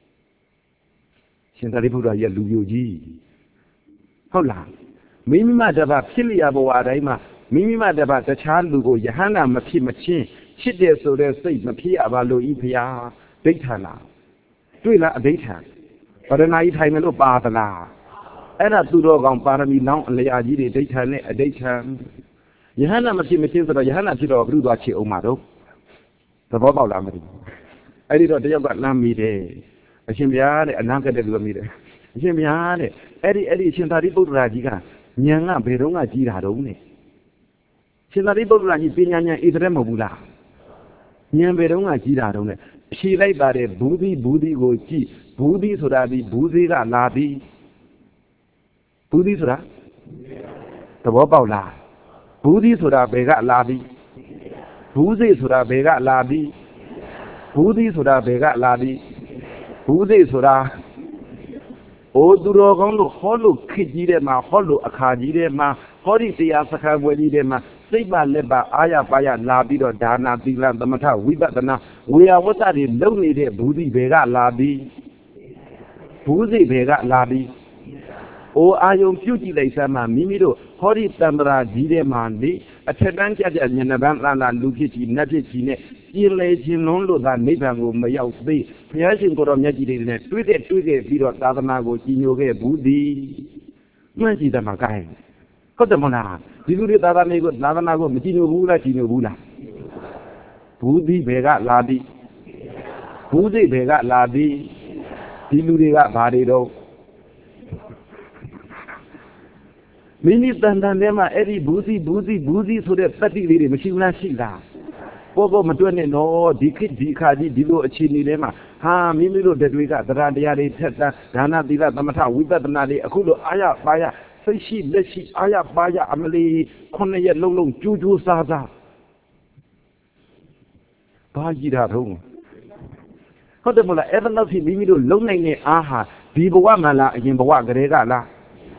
ရှင်သာရိပုတ္တရာရဲ့လူမျိုးကြီးဟုတ်လားမိမိမှတပါဖြစ်လျာဘဝတိုင်းမှာမိမိမှတပါတခြားလူကိုယဟန္တာမဖြစ်မချင်းချစ်တယ်ဆိုတဲ့စိတ်မဖြစ်ရပါလို့ဤဖရာဒိဋ္ဌာလားတွေ့လားအဋိဋ္ဌံပရဏာကြီးထိုင်မယ်လို့ပါသလားအဲ့ဒါသူတော်ကောင်ပါရမီလောင်းအလျာကြီးတွေဒိဋ္ဌံနဲ့အဋိဋ္ဌံယဟန္တာမဖြစ်မချင်းဆိုတော့ယဟန္တာဖြစ်တော့ဘုရားချစ်အောင်မှာတော့သဘောပေါက်လားမသိဘူးအဲ့ဒီတော့တယောက်ကလမ်းမိတယ်အရှင်ဘုရားတဲ့အနာဂတ်တဲ့လူကမိတယ်အရှင်ဘုရားတဲ့အဲ့ဒီအဲ့ဒီအရှင်သာရိပုတ္တရာကြီးကဉာဏ်ကဘယ်တော့မှကြီးတာတုံးနဲ့ရှင်သာရိပုတ္တရာကြီးပညာဉာဏ်ဣသရဲမဟုတ်ဘူးလားဉာဏ်ဘယ်တော့မှကြီးတာတုံးနဲ့ဖြေလိုက်ပါတယ်ဘူးသီးဘူးသီးကိုကြည့်ဘူးသီးဆိုတာဒီဘူးသေးကလာသည်ဘူးသီးဆိုတာသဘောပေါက်လားဘူးသီးဆိုတာဘယ်ကလာသည်ဘူးစေဆိုတာဘယ်ကလာသည်ဘူးသီးဆိုတာဘယ်ကလာသည်ဘူးစေဆိုတာအိုသူတော်ကောင်းတို့ဟောလို့ခစ်ကြီးတဲ့မှာဟောလို့အခါကြီးတဲ့မှာဟောဒီတရားစခန်းပွဲကြီးတဲ့မှာစိတ်ပါလက်ပါအာရပါရလာပြီးတော့ဒါနာသီလသမထဝိပဿနာဝေယဝတ္တတွေလုံနေတဲ့ဘူးသီးဘယ်ကလာသည်ဘူးစေဘယ်ကလာသည်အိုအာယုံပြုတ်ကြည့်လိုက်စမ်းမှာမိမိတို့ဟောဒီတံ္ဍရာကြီးတဲ့မှာနေအထက်တန်းကြကြညနေပန်းလာလာလူဖြစ်ကြီးနတ်ဖြစ်ကြီးနဲ့ပြင်းလေခြင်းလုံးလို့သာနိဗ္ဗာန်ကိုမရောက်သေးဘုရားရှင်ကိုတော်မြတ်ကြီးတွေနဲ့တွေ့တဲ့တွေ့ခဲ့ပြီးတော့သာသနာကိုကြီးညိုခဲ့ဘူးသည်မှန်ကြည့်တယ်မှာကိုင်းဟုတ်တယ်မလားဒီလူတွေသာသနာကိုသာသနာကိုမကြီးညိုဘူးလားကြီးညိုဘူးလားဘူးသည်ဘယ်ကလာသည်ဘူးစိတ်ဘယ်ကလာသည်ဒီလူတွေကဘာတွေတော့မိမိတန်တန်ထဲမှာအဲ့ဒီဘူးစီဘူးစီဘူးစီဆိုတဲ့တတ္တိလေးတွေမရှိဘူးလားရှိလားပေါ်ပေါ်မတွက်နဲ့တော့ဒီခေတ်ဒီခါကြီးဒီလိုအခြေအနေထဲမှာဟာမိမိတို့တွေကတရားတရားတွေထက်တန်းဒါနသီလသမထဝိပဿနာတွေအခုလိုအာရပါရစိတ်ရှိလက်ရှိအာရပါရအမလီခုနှစ်ရက်လုံးလုံးကြိုးကြိုးစားစားဘာကြီးတာတော့ဟုတ်တယ်မလားအဲ့ဒါလို့ဖြစ်မိမိတို့လုံနိုင်တဲ့အားဟာဒီဘဝမှာလားအရင်ဘဝကလေးကလား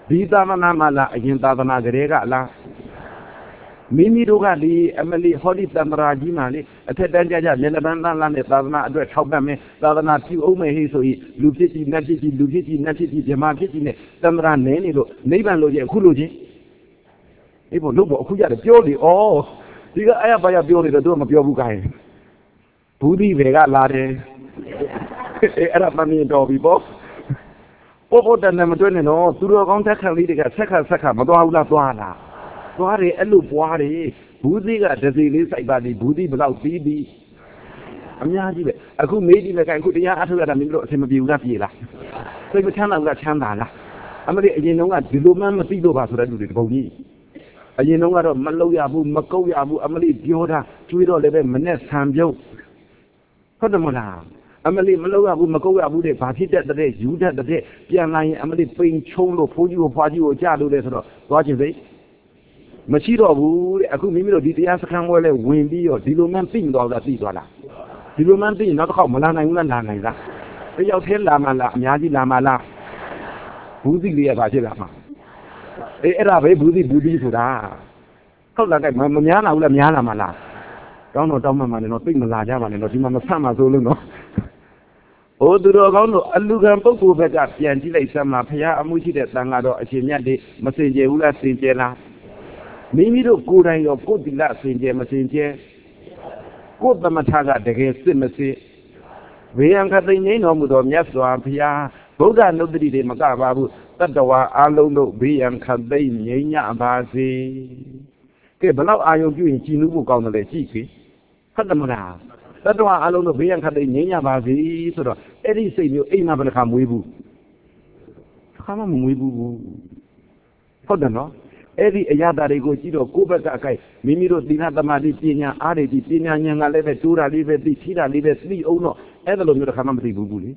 ဒီသာသနာမှာလားအရင်သာသနာကလေးကလားမိမိတို့ကဒီအမလီဟောဒီတမရာကြီးမှာလေအထက်တန်းကြကြမျက်နှာပန်းတန်းလာနဲ့သာသနာအတွက်ထောက်ပံ့မယ်သာသနာပြုအောင်မယ်ဟိဆိုရင်လူဖြစ်ကြီးနတ်ဖြစ်ကြီးလူဖြစ်ကြီးနတ်ဖြစ်ကြီးဗြဟ္မာဖြစ်ကြီးနဲ့တမရာနဲနေလို့နိဗ္ဗာန်လို့ချင်းအခုလို့ချင်းအေးဘုလို့ဘောအခုရတယ်ပြောလေဩဒီကအဲ့ရပါရပြောနေတော့သူကမပြောဘူးခိုင်းဘူးဒီဘယ်ကလာတယ်အေးအဲ့ဒါမမြင်တော့ပြီပေါ့ပို့ပို့တန်တယ်မတွေ့နဲ့နော်သူတော်ကောင်းသက်ခံလေးတွေကဆက်ခါဆက်ခါမသွားဘူးလားသွားလားသွားတယ်အဲ့လိုပွားတယ်ဘူးသီးကဒစီလေးစိုက်ပါလိဘူးသီးဘလောက်ပြီးပြီးအများကြီးပဲအခုမေးကြည့်လိုက်ခိုင်းအခုတရားအထုတ်ရတာမင်းတို့အဆင်မပြေဘူးလားပြေလားစိတ်မချမ်းသာဘူးလားချမ်းသာလားအမလေးအရင်တုန်းကဒီလိုမှမသိလို့ပါဆိုတဲ့လူတွေတပုံကြီးအရင်တုန်းကတော့မလောက်ရဘူးမကုတ်ရဘူးအမလေးပြောတာကျွေးတော့လည်းပဲမနဲ့ဆံပြုတ်ဟုတ်တယ်မလားအမလေးမလောက်ရဘူးမကုတ်ရဘူးတဲ့ဘာဖြစ်တဲ့တဲ့ယူတတ်တဲ့ပြန်လာရင်အမလေးပိန်ချုံလို့ဖိုးကြီးကိုဖွားကြီးကိုကြလို့လဲဆိုတော့သွားခြင်းစိတ်မရှိတော့ဘူးတဲ့အခုမိမိတို့ဒီတရားစခန်းဝဲလဲဝင်ပြီးတော့ဒီလိုမှသိမသွားဘူးလားသိသွားလားဒီလိုမှသိရင်နောက်တစ်ခေါက်မလာနိုင်ဘူးလားလာနိုင်လားတယောက်တည်းလာမှလားအများကြီးလာမှလားဘူးစီလေးရပါဖြစ်လာမှာအေးအဲ့ဒါပဲဘူးစီဘူးကြီးဆိုတာဟုတ်လားကဲမများလာဘူးလားများလာမှလားတောင်းတော့တောင်းမှမှလည်းတော့သိမလာကြပါနဲ့တော့ဒီမှာမဆတ်မှဆိုလို့နော်ဟိုသူတော်ကောင်းတို့အလူခံပုဂ္ဂိုလ်ဘက်ကပြန်ကြည့်လိုက်စမ်းမှာဖရာအမှုရှိတဲ့တန်ကတော့အရှင်မြတ်တွေမစင်ကြယ်ဘူးလားစင်ကြယ်လားမိမိတို့ကိုယ်တိုင်ရောကိုယ်တိလစင်ကြယ်မစင်ကြယ်ကိုယ်သမထကတကယ်စစ်မစစ်ဝေယံခသိငိမ့်တော်မူသောမြတ်စွာဘုရားဗုဒ္ဓနုဒ္ဓတိတွေမကပါဘူးတတ္တဝါအလုံးတို့ဝေယံခသိငိမ့်ညပါစေကဲဘလောက်အာယုံပြုရင်ကြည်နူးဖို့ကောင်းတယ်လေကြည့်ပြီဟုတ်တယ်မလားတတ္တဝါအလုံးတို့ဝေယံခသိငိမ့်ညပါစေဆိုတော့အဲ့ဒီစိတ်မျိုးအိမ်မှာဘယ်နှခါမွေးဘူးခါမှမမွေးဘူးဟုတ်တယ်နော်အဲ့ဒီအရာတွေကိုကြည့်တော့ကိုယ့်ဘက်ကအခိုက်မိမိတို့သီလသမာဓိပညာအားတွေဒီပညာဉာဏ်ကလည်းပဲတိုးတာလေးပဲသိထိတာလေးပဲသိအောင်တော့အဲ့ဒါလိုမျိုးတစ်ခါမှမသိဘူးဘူးလေ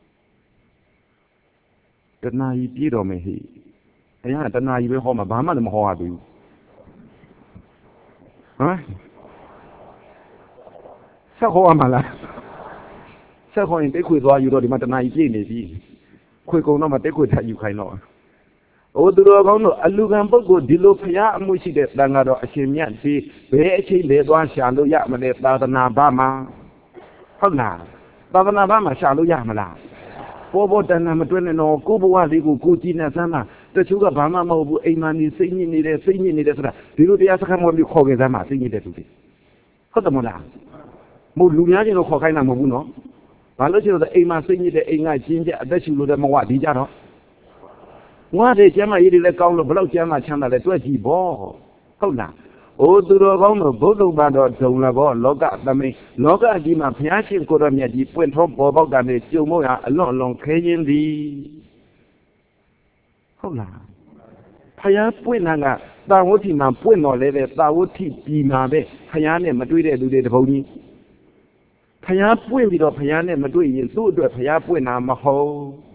တဏှာကြီးပြေးတော်မယ်ဟိအရာတဏှာကြီးပဲဟောမှာဘာမှလည်းမဟောရဘူးဟမ်ဆက်ဟောရမှာလားဆက်ဟောရင်တိတ်ခွေသွားယူတော့ဒီမှာတဏှာကြီးပြေးနေပြီခွေကုံတော့မှတိတ်ခွေထယူခိုင်းတော့အိုသူတော်ကောင်းတို့အလူခံပုဂ္ဂိုလ်ဒီလိုဖျားအမှုရှိတဲ့တန်ကတော့အရှင်မြတ်ဒီဘယ်အချိန်လဲသွားရှာလို့ရမလဲသာသနာ့ဘာမှာဟုတ်လားသာသနာ့ဘာမှာရှာလို့ရမလားပေါ်ပေါ်တန်တန်မတွဲနဲ့တော့ကိုဘဝလေးကိုကိုကြည့်နေစမ်းလားတချို့ကဘာမှမဟုတ်ဘူးအိမ်မှာနေစိတ်ညစ်နေတယ်စိတ်ညစ်နေတယ်ဆိုတာဒီလိုတရားစခန်းပေါ်ပြီးခေါ်ခဲ့စမ်းမှာစိတ်ညစ်တဲ့သူတွေဟုတ်တယ်မလားမို့လူများချင်းတော့ခေါ်ခိုင်းတာမဟုတ်ဘူးနော်ဘာလို့ရှိလို့အိမ်မှာစိတ်ညစ်တဲ့အိမ်ကကျင်းကျအသက်ရှူလို့တဲ့မဝဒီကြတော့ငါတဲ့ကျမ်းမာရေးတွေလည်းကောင်းလို့ဘလောက်ကျမ်းမာချမ်းသာလဲတွက်ကြည့်ပေါ့ဟုတ်လားအိုသူတော်ကောင်းတို့ဘုဒ္ဓဘာသာဒုံလာဘောလောကသမိန်လောကကြီးမှာဘုရားရှင်ကိုယ်တော်မြတ်ကြီးပွင့်ထွန်းပေါ်ပေါက်တာနဲ့ကြုံမို့ရအလွန်အလွန်ခဲရင်သည်ဟုတ်လားဘုရားပွင့်တာကတာဝဋ္ဌိမှာပွင့်တော်လဲတဲ့တာဝဋ္ဌိပြည်မှာပဲဘုရားနဲ့မတွေ့တဲ့လူတွေတပုံကြီးဘုရားပွင့်ပြီးတော့ဘုရားနဲ့မတွေ့ရင်သူ့အတွက်ဘုရားပွင့်တာမဟုတ်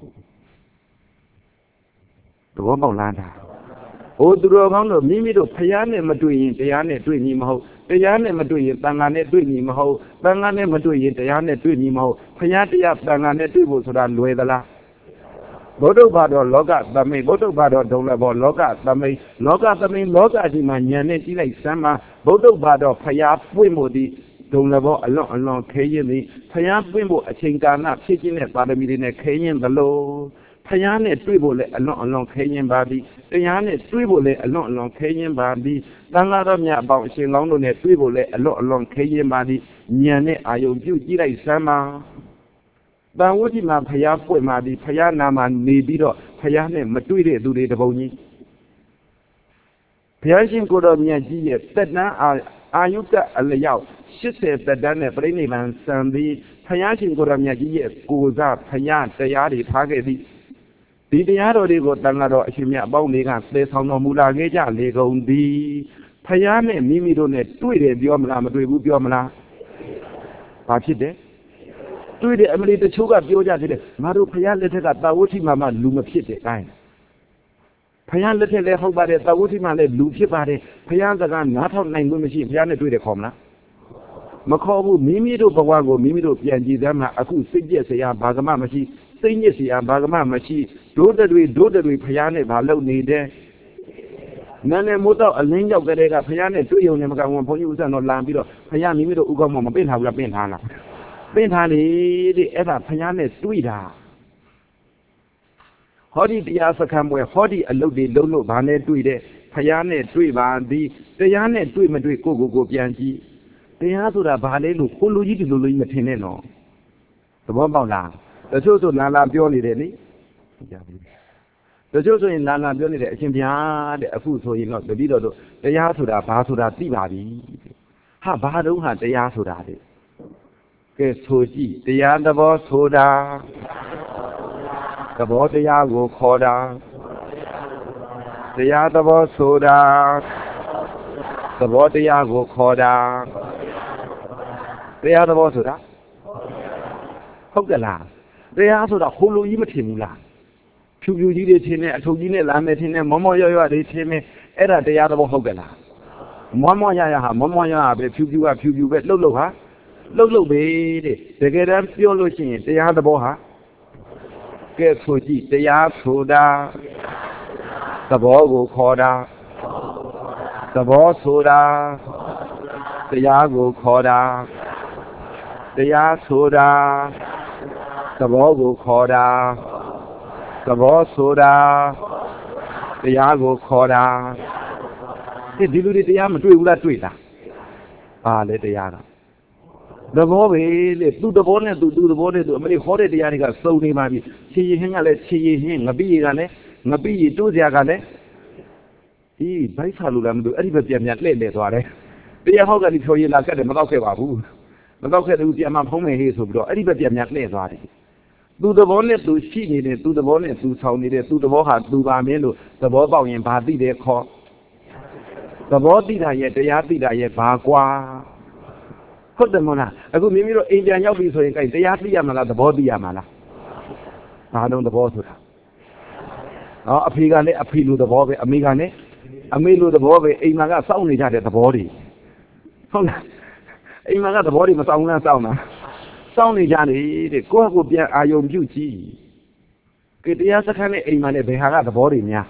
သဘောပေါက်လားတာဟိုသူတော်ကောင်းတို့မိမိတို့ဖျားနဲ့မတွေ့ရင်တရားနဲ့တွေ့မည်မဟုတ်တရားနဲ့မတွေ့ရင်တန်ခါနဲ့တွေ့မည်မဟုတ်တန်ခါနဲ့မတွေ့ရင်တရားနဲ့တွေ့မည်မဟုတ်ဖျားတရားတန်ခါနဲ့တွေ့ဖို့ဆိုတာလွယ်သလားဘုဒ္ဓဘာသာလောကသမိန်ဘုဒ္ဓဘာသာဒုံလဘောလောကသမိန်လောကသမိန်လောကကြီးမှာဉာဏ်နဲ့ကြည့်လိုက်စမ်းမှာဘုဒ္ဓဘာသာဖျားပွင့်ဖို့ဒီဒုံလဘောအလွန်အလွန်ခဲရင်သည်ဖျားပွင့်ဖို့အချိန်ကာလဖြစ်ခြင်းနဲ့ပါရမီတွေနဲ့ခဲရင်သလိုဖျားနဲ့တွေ့ဖို့လဲအလွန်အလွန်ခဲရင်ပါသည်တရားနဲ့တွေ့ဖို့လဲအလွန်အလွန်ခဲရင်ပါသည်သံဃာတော်များအပေါင်းအရှင်ကောင်းတို့နဲ့တွေ့ဖို့လဲအလွန်အလွန်ခဲရင်ပါသည်ဉာဏ်နဲ့အာယုံပြုကြည့်လိုက်စမ်းပါတန်ဝဋ္ဌိမှာဖျားပွင့်ပါသည်ဖျားနာမှာနေပြီးတော့ဖျားနဲ့မတွေ့တဲ့သူတွေတပုံကြီးဘုရားရှင်ကိုယ်တော်မြတ်ကြီးရဲ့တက်တန်းအာအာယုတ္တအလျောက်ရှစ်ဆယ်တက်တန်းနဲ့ပြိဋိဘံစံသည်ဘုရားရှင်ကိုယ်တော်မြတ်ကြီးရဲ့ကိုယ်စားဖျားတရားတွေထားခဲ့သည်ဒီတရားတော်တွေကိုတန်ခါတော်အရှင်မြတ်အပေါင်းတွေကသေဆောင်တော်မူလာခဲ့ကြလေကုန်သည်ဖျားနဲ့မိမိတို့နဲ့တွေ့တယ်ပြောမလားမတွေ့ဘူးပြောမလားဘာဖြစ်တယ်တွေ့တယ်အမလီတချို့ကပြောကြတယ်ငါတို့ဖျားလက်ထက်ကတာဝဋ္ဌိမှာမှလူမဖြစ်တဲ့အတိုင်းဖျားလက်ထက်လည်းဟုတ်ပါတယ်တာဝဋ္ဌိမှာလည်းလူဖြစ်ပါတယ်ဖျားစကားနားထောင်နိုင်လို့မရှိဖျားနဲ့တွေ့တယ်ခေါ်မလားမခေါ်ဘူးမိမိတို့ဘဝကိုမိမိတို့ပြန်ကြည့်သမ်းမှာအခုစိတ်ပြည့်စရာဘာကမှမရှိစိစိတ်ညစ်စီအားဘာကမှမရှိဒုတတွေဒုတတွေဖျားနဲ့ဘာလုပ်နေတယ်နန်းနဲ့မိုးတော့အလင်းရောက်တဲ့ကဖျားနဲ့တွေ့ရုံနဲ့မကဘူးဘုန်းကြီးဦးဇံတော်လာပြီးတော့ဖျားမိမိတို့ဥကောင်းမမပင့်ထားဘူးလားပင့်ထားလားပင့်ထားလေတဲ့အဲ့ဒါဖျားနဲ့တွေ့တာဟောဒီတရားစခန်းပွဲဟောဒီအလုပ်တွေလုံးလို့ဘာနဲ့တွေ့တဲ့ဖျားနဲ့တွေ့ပါသည်တရားနဲ့တွေ့မတွေ့ကိုကိုကိုပြန်ကြည့်တရားဆိုတာဘာလဲလို့ကိုလူကြီးဒီလိုလိုကြီးမထင်နဲ့နော်သဘောပေါက်လားတချို့ဆိုလာလာပြောနေတယ်လေကြားပြီတချို့ဆိုရင်လာလာပြောနေတယ်အရှင်ဘုရားတဲ့အခုဆိုရင်တော့တတိတော်တို့တရားဆိုတာဘာဆိုတာသိပါပြီဟာဘာတုံးဟာတရားဆိုတာတဲ့ကဲဆိုကြည့်တရားသဘောဆိုတာသဘောတရားကိုခေါ်တာတရားသဘောဆိုတာသဘောတရားကိုခေါ်တာတရားသဘောဆိုတာဟုတ်ကဲ့လားတရားဆိုတာဟိုလိုကြီးမထင်ဘူးလားဖြူဖြူကြီးတွေထင်နေအထုပ်ကြီးနဲ့လာမယ်ထင်နေမောမောရွရွတွေထင်နေအဲ့ဒါတရားသဘောဟုတ်ကဲ့လားမွားမွားရရဟာမွားမွားရရပဲဖြူဖြူကဖြူဖြူပဲလှုပ်လှုပ်ဟာလှုပ်လှုပ်ပဲတဲ့တကယ်တမ်းပြောလို့ရှိရင်တရားသဘောဟာကဲဆိုကြည့်တရားဆိုတာသဘောကိုခေါ်တာသဘောဆိုတာတရားကိုခေါ်တာတရားဆိုတာသဘောကိုခေါ်တာသဘောဆိုတာတရားကိုခေါ်တာဒီလူတွေတရားမတွေ့ဘူးလားတွေ့လားဘာလဲတရားကသဘောပဲလေသူသဘောနဲ့သူသူသဘောနဲ့သူအမလေးဟောတဲ့တရားတွေကစုံနေပါပြီခြေရည်ဟင်းကလည်းခြေရည်ဟင်းငပိရည်ကလည်းငပိရည်တိုးစရာကလည်းဒီဘိုက်ဆာလို့လားမသိဘူးအဲ့ဒီပဲပြန်ပြန်လှည့်လှည့်သွားတယ်တရားဟောက်ကဒီဖြောရည်လာကက်တယ်မတော့ခဲ့ပါဘူးမတော့ခဲ့တယ်ပြန်မှဖုံးမယ်ဟေးဆိုပြီးတော့အဲ့ဒီပဲပြန်ပြန်လှည့်သွားတယ်သူသဘောနဲ့သူရှိနေတယ်သူသဘောနဲ့သူဆောင်နေတယ်သူသဘောဟာသူပါမင်းလို့သဘောပေါက်ရင်ဘာသိတယ်ခေါ်သဘောသိတာရဲ့တရားသိတာရဲ့ဘာကွာဟုတ်တယ်မလားအခုမိမိတို့အိမ်ပြန်ရောက်ပြီဆိုရင်ကြိုက်တရားသိရမှာလားသဘောသိရမှာလားဘာလို့သဘောဆိုတာဟောအဖေကလည်းအဖေလိုသဘောပဲအမေကလည်းအမေလိုသဘောပဲအိမ်မှာကစောင့်နေကြတဲ့သဘောတွေဟုတ်လားအိမ်မှာကသဘောတွေမစောင့်ဘူးလားစောင့်တာစောင့်နေကြနေတဲ့ကိုယ့်ကိုပြန်အာယုံပြုကြည့်ကတရားစခန်းနဲ့အိမ်မှာလည်းဘယ်ဟာကသဘောတွေများ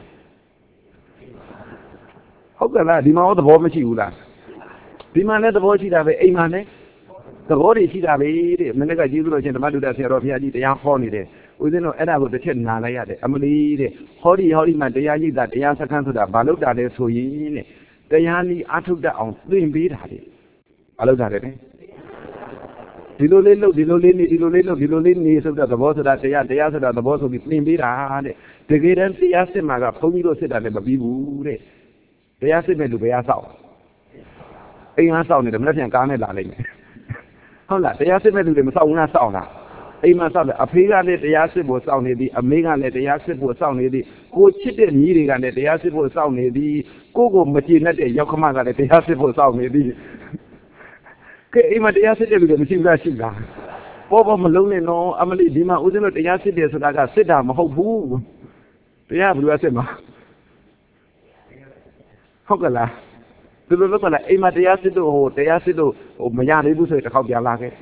ဟုတ်ကဲ့လားဒီမှာရောသဘောမရှိဘူးလားဒီမှာလည်းသဘောရှိတာပဲအိမ်မှာလည်းသဘောတွေရှိတာပဲတဲ့မနေ့ကကျေးဇူးတော်ရှင်ဓမ္မတုဒ္ဒဆရာတော်ဘုရားကြီးတရားဟောနေတယ်ဦးဇင်းတို့အဲ့ဒါကိုတစ်ချက်နာလိုက်ရတယ်အမလီတဲ့ဟောဒီဟောဒီမှာတရားရိပ်တာတရားစခန်းဆိုတာဘာလို့တာလဲဆိုရင်တဲ့တရားနည်းအထုတ်တတ်အောင်သင်ပေးတာတဲ့ဘာလို့တာလဲဒီလိုလေးလုပ်ဒီလိုလေးနေဒီလိုလေးလုပ်ဒီလိုလေးနေဆိုတော့သဘောဆိုတာတရားတရားဆိုတာသဘောဆိုပြီးသင်ပေးတာတဲ့တကယ်တမ်းတရားစစ်မှာကဘုန်းကြီးတို့စစ်တာလည်းမပြီးဘူးတဲ့တရားစစ်မဲ့လူဘယ်အားဆောက်အိမ်အားဆောက်နေတယ်မနေ့ပြန်ကားနဲ့လာလိုက်မယ်ဟုတ်လားတရားစစ်မဲ့လူတွေမဆောက်ဘူးလားဆောက်လားအိမ်မှာဆောက်တယ်အဖေကလည်းတရားစစ်ဖို့စောင့်နေသည်အမေကလည်းတရားစစ်ဖို့စောင့်နေသည်ကိုချစ်တဲ့ညီတွေကလည်းတရားစစ်ဖို့စောင့်နေသည်ကိုကိုမကျေနပ်တဲ့ရောက်ခမကလည်းတရားစစ်ဖို့စောင့်နေသည်ကဲအိမ်မှာတရားစစ်တဲ့လူတွေမရှိဘူးလားရှိလားပေါ်ပေါ်မလုံးနဲ့နော်အမလီဒီမှာဦးဇင်းတို့တရားစစ်တယ်ဆိုတာကစစ်တာမဟုတ်ဘူးတရားဘယ်လိုစစ်မှာဟုတ်ကလားသူတို့ကလည်းအိမ်မှာတရားစစ်လို့ဟိုတရားစစ်လို့ဟိုမရသေးဘူးဆိုရင်တစ်ခေါက်ပြန်လာခဲ့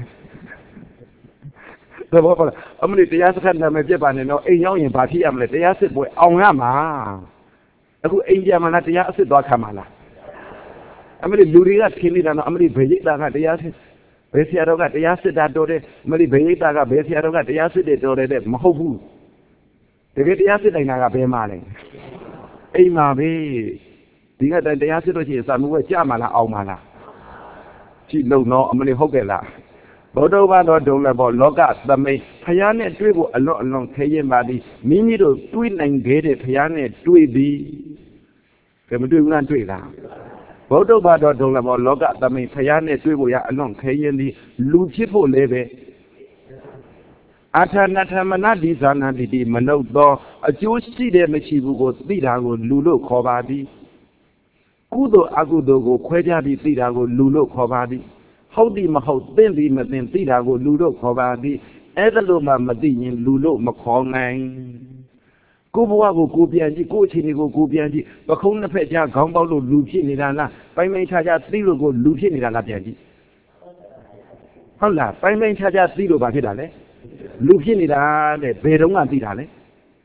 သဘောပေါက်လားအမလီတရားစခန်းနာမည်ပြတ်ပါနဲ့တော့အိမ်ရောက်ရင်ဘာဖြစ်ရမလဲတရားစစ်ပွဲအောင်ရမှာအခုအိမ်ပြန်မှလားတရားအစစ်သွားခံမှာလားအမလီလူတွေကထင်းနေတာတော့အမလီဘယ်ရိတ်တာကတရားစစ်ဘယ်ဆရာတော်ကတရားစစ်တာတော်တယ်အမလီဘယ်ရိတ်တာကဘယ်ဆရာတော်ကတရားစစ်တယ်တော်တယ်တဲ့မဟုတ်ဘူးတကယ်တရားစစ်တိုင်းတာကဘယ်မှာလဲအိမ်မှာပဲဒီကတရားစစ်လို့ရှိရင်စာမှုပဲကြာမှာလားအောင်မှာလားကြည့်လုံးတော့အမလီဟုတ်ကဲ့လားဗုဒ္ဓဘာသာတော်လည်းပေါ့လောကသမိတ်ဖယားနဲ့တွေ့ဖို့အလွန်အလွန်ခဲရင်ပါသည်မိမိတို့တွေ့နိုင်ခဲ့တဲ့ဖယားနဲ့တွေ့သည်ကဲမတွေ့ဘူးလားတွေ့လားဗုဒ္ဓဘာသာတော်လည်းပေါ့လောကသမိတ်ဖယားနဲ့တွေ့ဖို့ရအလွန်ခဲရင်သည်လူဖြစ်ဖို့လည်းပဲအာထာနထမနတိဇာနာတိတိမနုဿသောအကျိုးရှိတယ်မရှိဘူးကိုသိတာကိုလူလို့ခေါ်ပါသည်ကုသိုလ်အကုသိုလ်ကိုခွဲခြားပြီးသိတာကိုလူလို့ခေါ်ပါသည်ဟုတ်သည်မဟုတ်သင်သည်မသင်သိတာကိုလူလို့ခေါ်ပါသည်အဲ့ဒါလို့မှမသိရင်လူလို့မခေါ်နိုင်ကိုဘဝကိုကိုပြန်ကြည့်ကိုအခြေအနေကိုကိုပြန်ကြည့်ပခုံးနှစ်ဖက်ကြားခေါင်းပေါက်လို့လူဖြစ်နေတာလားပိုင်းပိုင်းခြားခြားသိလို့ကိုလူဖြစ်နေတာလားပြန်ကြည့်ဟုတ်လားပိုင်းပိုင်းခြားခြားသိလို့ဘာဖြစ်တာလဲလူဖြစ်နေတာတဲ့ဘယ်တော့မှသိတာလဲ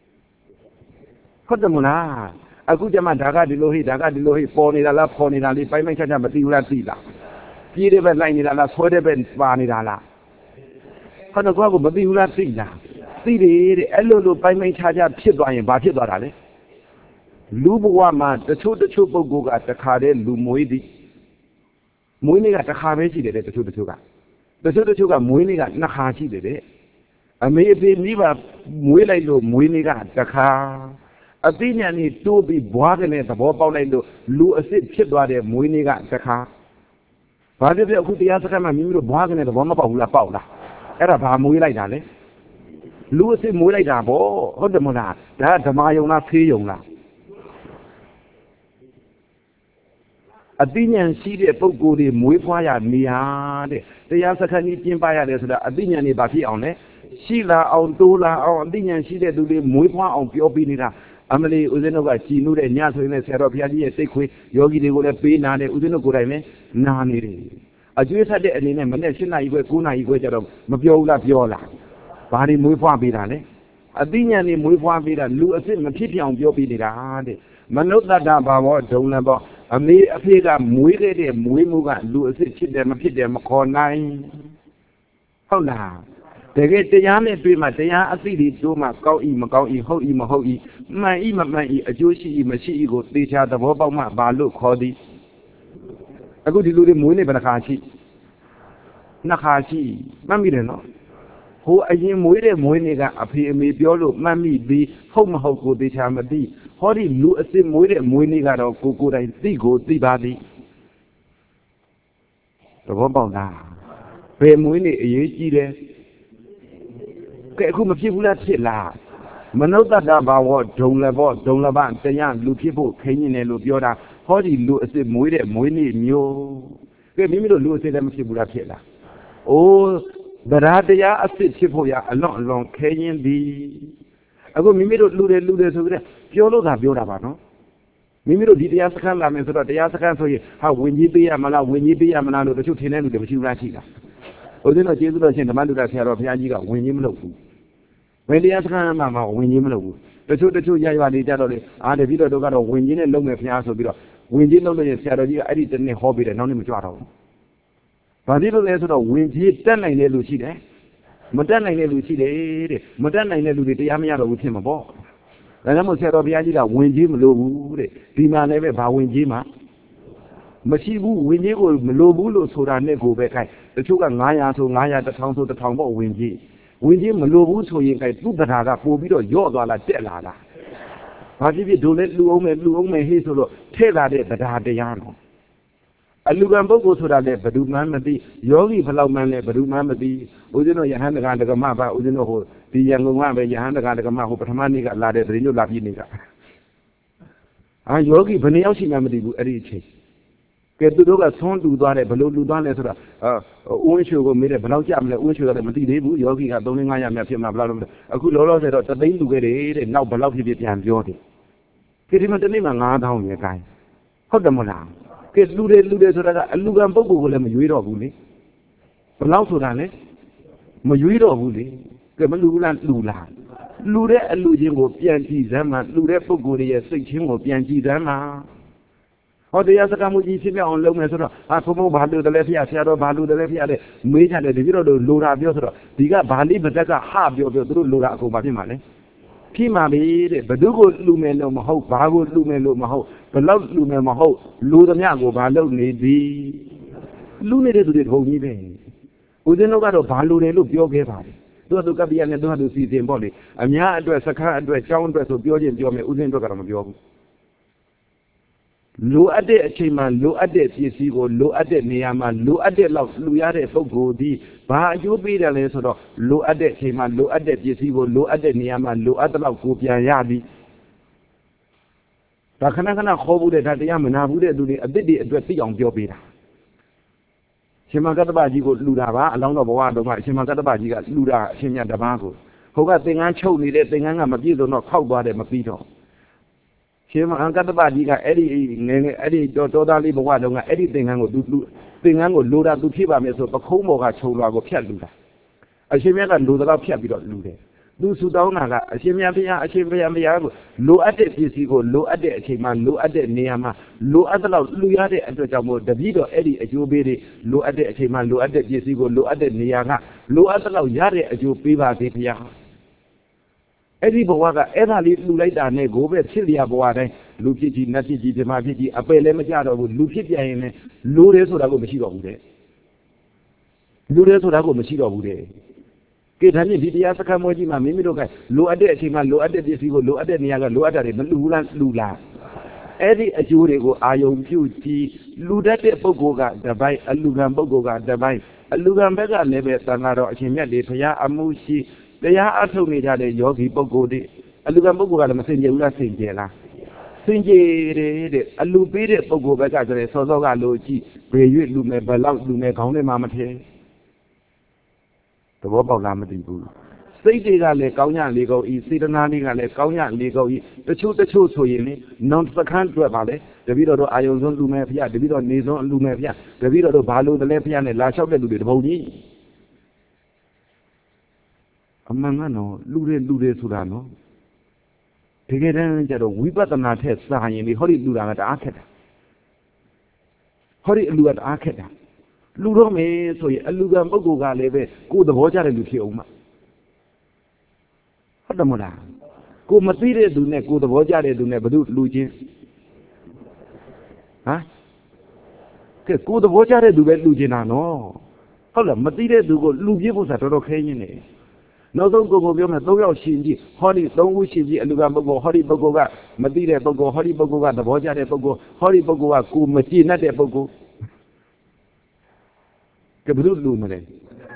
ဟုတ်တယ်မလားအခုကျမှဒါကဒီလိုဟိဒါကဒီလိုဟိပေါ်နေတာလားပေါ်နေတာလေးပိုင်းပိုင်းခြားခြားမသိဘူးလားသိလားပြေးတဲ့ဘက်လိုက်နေတာလားဆွဲတဲ့ဘက်ပါနေတာလားဟုတ်တော့ကိုကမသိဘူးလားသိလားသိတယ်တဲ့အဲ့လိုလိုပိုင်းပိုင်းခြားခြားဖြစ်သွားရင်ဘာဖြစ်သွားတာလဲလူဘဝမှာတချို့တချို့ပုဂ္ဂိုလ်ကတခါတည်းလူမွေးသည်မွေးနေ့ကတခါပဲရှိတယ်တဲ့တချို့တချို့ကတချို့တချို့ကမွေးနေ့ကနှစ်ခါရှိတယ်တဲ့အမေအဖေမိဘမွေးလိုက်လို့မွေးနေ့ကတခါအသိဉာဏ်นี่တိုးပြီးဘွားကနေသဘောပေါက်လိုက်လို့လူအစ်စ်ဖြစ်သွားတဲ့မွေးနေ့ကတခါဘာဖြစ်ဖြစ်အခုတရားစခန်းမှာမိမိတို့ဘွားကနေသဘောမပေါက်ဘူးလားပေါက်လားအဲ့ဒါဘာမွေးလိုက်တာလဲလူအစ်စ်မွေးလိုက်တာပေါ့ဟုတ်တယ်မလားဒါဓမ္မယုံလားဖေးယုံလားအသိဉာဏ်ရှိတဲ့ပုဂ္ဂိုလ်တွေမွေးဖွားရနေရတဲ့တရားစခန်းကြီးကျင်းပရတယ်ဆိုတာအသိဉာဏ်တွေဘာဖြစ်အောင်လဲရှိလာအောင်တိုးလာအောင်အသိဉာဏ်ရှိတဲ့သူတွေမွေးဖွားအောင်ပြောပြီးနေတာအမလီဦးဇင်းတို့ကကြည်နုတဲ့ညဆိုရင်လည်းဆရာတော်ဘုရားကြီးရဲ့စိတ်ခွေယောဂီတွေကိုလည်းပေးနာတယ်ဦးဇင်းတို့ကိုယ်တိုင်လည်းနာနေတယ်အကျွေးဆက်တဲ့အနေနဲ့မနေ့၈နာရီခွဲ၉နာရီခွဲကျတော့မပြောဘူးလားပြောလားဘာတွေမွေးဖွားပေးတာလဲအသိဉာဏ်တွေမွေးဖွားပေးတာလူအစ်စ်မဖြစ်ပြအောင်ပြောပြီးနေတာတဲ့မနုဿတ္တဘာဝဒုံလဘောအမေအဖေကမွေးခဲ့တဲ့မွေးမှုကလူအစ်စ်ဖြစ်တယ်မဖြစ်တယ်မခေါ်နိုင်ဟုတ်လားတကယ်တရားနဲ့တွေ့မှတရားအသိတွေတို့မှကောင်းဤမကောင်းဤဟုတ်ဤမဟုတ်ဤမှန်ဤမမှန်ဤအကျိုးရှိဤမရှိဤကိုသေချာသဘောပေါက်မှဘာလို့ခေါ်သည်အခုဒီလူတွေမွေးနေဘယ်နှခါရှိနှစ်ခါရှိမှတ်မိတယ်နော်ဟိုအရင်မွေးတဲ့မွေးနေကအဖေအမေပြောလို့မှတ်မိပြီးဟုတ်မဟုတ်ကိုသေချာမသိဟောဒီလူအစ်စ်မွေးတဲ့မွေးနေကတော့ကိုကိုယ်တိုင်သိကိုသိပါသည်သဘောပေါက်လားဘယ်မွေးနေအရေးကြီးတယ်ကဲအခုမဖြစ်ဘူးလားဖြစ်လားမနုဿတ္တဘာဝဒုံလဘောဒုံလဘတရားလူဖြစ်ဖို့ခင်းနေတယ်လို့ပြောတာဟောဒီလူအစ်စ်မွေးတဲ့မွေးနေမျိုးကဲမိမိတို့လူအစ်စ်လည်းမဖြစ်ဘူးလားဖြစ်လားအိုးဗရာတရားအစ်စ်ဖြစ်ဖို့ရအလွန်အလွန်ခဲရင်သည်အခုမိမိတို့လူတယ်လူတယ်ဆိုကြတဲ့ပြောလို့သာပြောတာပါနော်မိမိတို့ဒီတရားစခန်းလာမယ်ဆိုတော့တရားစခန်းဆိုရင်ဟာဝင်ကြီးပေးရမလားဝင်ကြီးပေးရမလားလို့တချို့ထင်တဲ့လူတွေမရှိဘူးလားရှိလားဦးဇင်းတော်ကျေးဇူးတော်ရှင်ဓမ္မလူတော်ဆရာတော်ဘုရားကြီးကဝင်ကြီးမလုပ်ဘူးဘယ်တရားစခန်းမှာမှဝင်ကြီးမလုပ်ဘူးတချို့တချို့ရရွာလေးကြတော့လေအားတပည့်တော်တို့ကတော့ဝင်ကြီးနဲ့လုံးမယ်ဘုရားဆိုပြီးတော့ဝင်ကြီးလုံးလို့ရင်ဆရာတော်ကြီးကအဲ့ဒီတနေ့ဟောပြီးတယ်နောက်နေ့မကြွတော့ဘူးဘာဖြစ်လို့လဲဆိုတော့ဝင်ကြီးတက်နိုင်တဲ့လူရှိတယ်မတက်နိုင်တဲ့လူရှိတယ်တဲ့မတက်နိုင်တဲ့လူတွေတရားမရတော့ဘူးဖြစ်မှာပေါ့ဒါကြောင့်မို့ဆရာတော်ဘုရားကြီးကဝင်ကြီးမလို့ဘူးတဲ့ဒီမှာလည်းပဲဘာဝင်ကြီးမှာမရှိဘူးဝင်ကြီးကိုမလို့ဘူးလို့ဆိုတာနဲ့ကိုပဲခိုင်းတချို့က900ဆို900 1000ဆို1000ပေါ့ဝင်ကြီးဝင်ကြီးမလို့ဘူးဆိုရင်ခိုင်းသူ့တရားကပို့ပြီးတော့ယော့သွားလားတက်လာလားဘာဖြစ်ဖြစ်ဒိုလည်းလူအောင်မယ်လူအောင်မယ်ဟေးဆိုတော့ထဲ့လာတဲ့တရားတရားတော့အလူကံပုဂ္ဂိုလ်ဆိုတာလည်းဘယ်သူမှမသိယောဂီဘယ်လောက်မှလည်းဘယ်သူမှမသိဦးဇင်းတို့ယဟန်တက္ကဒကမပါဦးဇင်းတို့ဟိုဒီရန်ကုန်ကပဲယဟန်တက္ကဒကမဟိုပထမနေ့ကလာတဲ့တရင်တို့လာပြည့်နေတာအာယောဂီဘယ်နှယောက်ရှိမှမသိဘူးအဲ့ဒီအချိန်ကဲသူတို့ကသွန်းလူသွားတယ်ဘယ်လိုလူသွားလဲဆိုတာဦးဝင်းချိုကိုမေးတယ်ဘယ်လောက်ကြမလဲဦးဝင်းချိုကလည်းမသိသေးဘူးယောဂီကသုံးသိန်း၅ရာမြတ်ဖြစ်မှာဘယ်လောက်လို့အခုလောလောဆယ်တော့တသိန်းလူခဲ့တယ်တဲ့နောက်ဘယ်လောက်ဖြစ်ဖြစ်ပြန်ပြောတယ်ဒီဒီမှာတနေ့မှာ၅သောင်းပဲကိုင်းဟုတ်တယ်မလားကဲလူတွေလူတွေဆိုတာကအလူကံပုဂ္ဂိုလ်ကိုလည်းမရွေးတော့ဘူးလေဘယ်လောက်ဆိုတာလဲမရွေးတော့ဘူးလေကဲမလူလားလူလားလူတဲ့အလူချင်းကိုပြန်ကြည့်စမ်းမှာလူတဲ့ပုဂ္ဂိုလ်ရဲ့စိတ်ချင်းကိုပြန်ကြည့်စမ်းမှာဟောတရားစကားမှုကြီးဖြစ်ပြအောင်လုပ်မယ်ဆိုတော့ဟာဘုံဘုံဘာလို့တလဲဖျားဆရာတော်ဘာလို့တလဲဖျားတဲ့မေးကြတယ်တပြည့်တော့လိုတာပြောဆိုတော့ဒီကဘာလိမတက်ကဟပြောပြောသူတို့လိုတာအကုန်ပါဖြစ်မှာလေဖြစ်မှာပဲတဲ့ဘယ်သူကိုလူမယ်လို့မဟုတ်ဘာကိုလူမယ်လို့မဟုတ်ဘယ်လောက်လူမယ်မဟုတ်လူသမျှကိုဘာလုပ်နေသည်လူနေတဲ့သူတွေထုံကြီးပဲဦးဇင်းတို့ကတော့ဘာလူတယ်လို့ပြောခဲ့ပါတယ်သူကသူကပ္ပိယနဲ့သူကသူစီစဉ်ပေါ့လေအများအတွက်စခန်းအတွက်ကျောင်းအတွက်ဆိုပြောချင်းပြောမယ်ဦးဇင်းတို့ကတော့မပြောဘူးလိုအပ်တဲ့အချိန်မှာလိုအပ်တဲ့ပစ္စည်းကိုလိုအပ်တဲ့နေရာမှာလိုအပ်တဲ့လောက်လူရတဲ့ပုဂ္ဂိုလ်ဒီဘာအကျိုးပေးတယ်လဲဆိုတော့လိုအပ်တဲ့အချိန်မှာလိုအပ်တဲ့ပစ္စည်းကိုလိုအပ်တဲ့နေရာမှာလိုအပ်တဲ့လောက်ကိုပြန်ရသည်ဒါခဏခဏခေါ်ဘူးတဲ့ဒါတရားမနာဘူးတဲ့သူတွေအသစ်တွေအတွက်သိအောင်ပြောပေးတာရှင်မကတ္တပကြီးကိုလှူတာပါအလောင်းတော်ဘဝတော်မှာရှင်မကတ္တပကြီးကလှူတာအရှင်မြတ်တပါးကိုဟိုကသင်္ကန်းချုပ်နေတဲ့သင်္ကန်းကမပြည့်စုံတော့ခောက်သွားတယ်မပြီးတော့ရှင်မကတ္တပကြီးကအဲ့ဒီငယ်ငယ်အဲ့ဒီတော်တော်သားလေးဘဝတုန်းကအဲ့ဒီသင်္ကန်းကိုသူသင်္ကန်းကိုလိုတာသူဖြစ်ပါမယ်ဆိုပခုံးပေါ်ကခြုံလွာကိုဖြတ်လူတာအရှင်မြတ်ကလူတော့ဖြတ်ပြီးတော့လူတယ်သူဆူတောင်းတာကအရှင်မြတ်ဘုရားအရှင်ဘုရားဘုရားကိုလိုအပ်တဲ့ပစ္စည်းကိုလိုအပ်တဲ့အချိန်မှာလိုအပ်တဲ့နေရာမှာလိုအပ်တဲ့လောက်လူရတဲ့အတွက်ကြောင့်မို့တပည့်တော်အဲ့ဒီအကျိုးပေးတွေလိုအပ်တဲ့အချိန်မှာလိုအပ်တဲ့ပစ္စည်းကိုလိုအပ်တဲ့နေရာကလိုအပ်တဲ့လောက်ရတဲ့အကျိုးပေးပါစေဘုရားအဲ့ဒီဘဝကအဲ့ဒါလေးလူလိုက်တာနဲ့ကိုပဲဖြစ်လျာဘဝတိုင်းလူဖြစ်ကြီးနတ်ဖြစ်ကြီးဓမ္မဖြစ်ကြီးအပယ်လည်းမကြတော့ဘူးလူဖြစ်ပြန်ရင်လည်းလိုတယ်ဆိုတာကိုမရှိတော့ဘူးတဲ့လူတယ်ဆိုတာကိုမရှိတော့ဘူးတဲ့ကဲဒါဖြင့်ဒီတရားစခန်းမွေးကြီးမှာမိမိတို့ကလိုအပ်တဲ့အချိန်မှာလိုအပ်တဲ့ပစ္စည်းကိုလိုအပ်တဲ့နေရာကလိုအပ်တာတွေမလူဘူးလားလူလားအဲ့ဒီအကျိုးတွေကိုအာယုံပြုကြည့်လူတတ်တဲ့ပုဂ္ဂိုလ်ကတပိုင်းအလူကံပုဂ္ဂိုလ်ကတပိုင်းအလူကံဘက်ကလည်းပဲသံဃာတော်အရှင်မြတ်တွေဘုရားအမှုရှိတရားအထုတ်နေကြတဲ့ယောဂီပုဂ္ဂိုလ်တွေအလူကံပုဂ္ဂိုလ်ကလည်းမစင်ကြဘူးလားစင်ကြလားစင်ကြတယ်တဲ့အလူပေးတဲ့ပုဂ္ဂိုလ်ဘက်ကဆိုရင်စောစောကလိုကြည့်ဘယ်ရွေ့လူမယ်ဘယ်လောက်လူမယ်ခေါင်းထဲမှာမထည့်သဘောပေါက်လားမသိဘူးစိတ်တွေကလည်းကောင်းညလေးကောင်းဤစေတနာလေးကလည်းကောင်းညလေးကောင်းဤတချို့တချို့ဆိုရင်လေနောင်စခန်းတွေ့ပါလေတပည့်တော်တို့အာယုံဆုံးလူမယ်ဖျားတပည့်တော်နေဆုံးလူမယ်ဖျားတပည့်တော်တို့ဘာလို့တလဲဖျားနဲ့လာလျှောက်တဲ့လူတွေတပုံကြီးအမှန်ကနော်လူတွေလူတွေဆိုတာနော်တကယ်တမ်းကျတော့ဝိပဿနာထက်စာရင်ဒီဟောဒီလူတာကတအားခက်တာဟောဒီအလူကတအားခက်တာလူတော့မယ်ဆိုရင်အလူကံပုဂ္ဂိုလ်ကလည်းပဲကိုယ်သဘောကျတဲ့လူဖြစ်အောင်မှာဟုတ်တယ်မလားကိုမသိတဲ့သူနဲ့ကိုယ်သဘောကျတဲ့သူနဲ့ဘယ်သူလူချင်းဟမ်ကဲကိုယ်သဘောကျတဲ့သူပဲလူချင်းတာနော်ဟုတ်လားမသိတဲ့သူကိုလူပြဖို့ဆိုတာတော်တော်ခဲရင်းနေနောက်ဆုံးကိုယ်ကိုပြောမယ်သုံးယောက်ရှင်ကြီးဟောဒီသုံးခုရှင်ကြီးအလူကံပုဂ္ဂိုလ်ဟောဒီပုဂ္ဂိုလ်ကမသိတဲ့ပုဂ္ဂိုလ်ဟောဒီပုဂ္ဂိုလ်ကသဘောကျတဲ့ပုဂ္ဂိုလ်ဟောဒီပုဂ္ဂိုလ်ကကိုမကြည်နဲ့တဲ့ပုဂ္ဂိုလ်ကဘယ်လိုလူမလဲ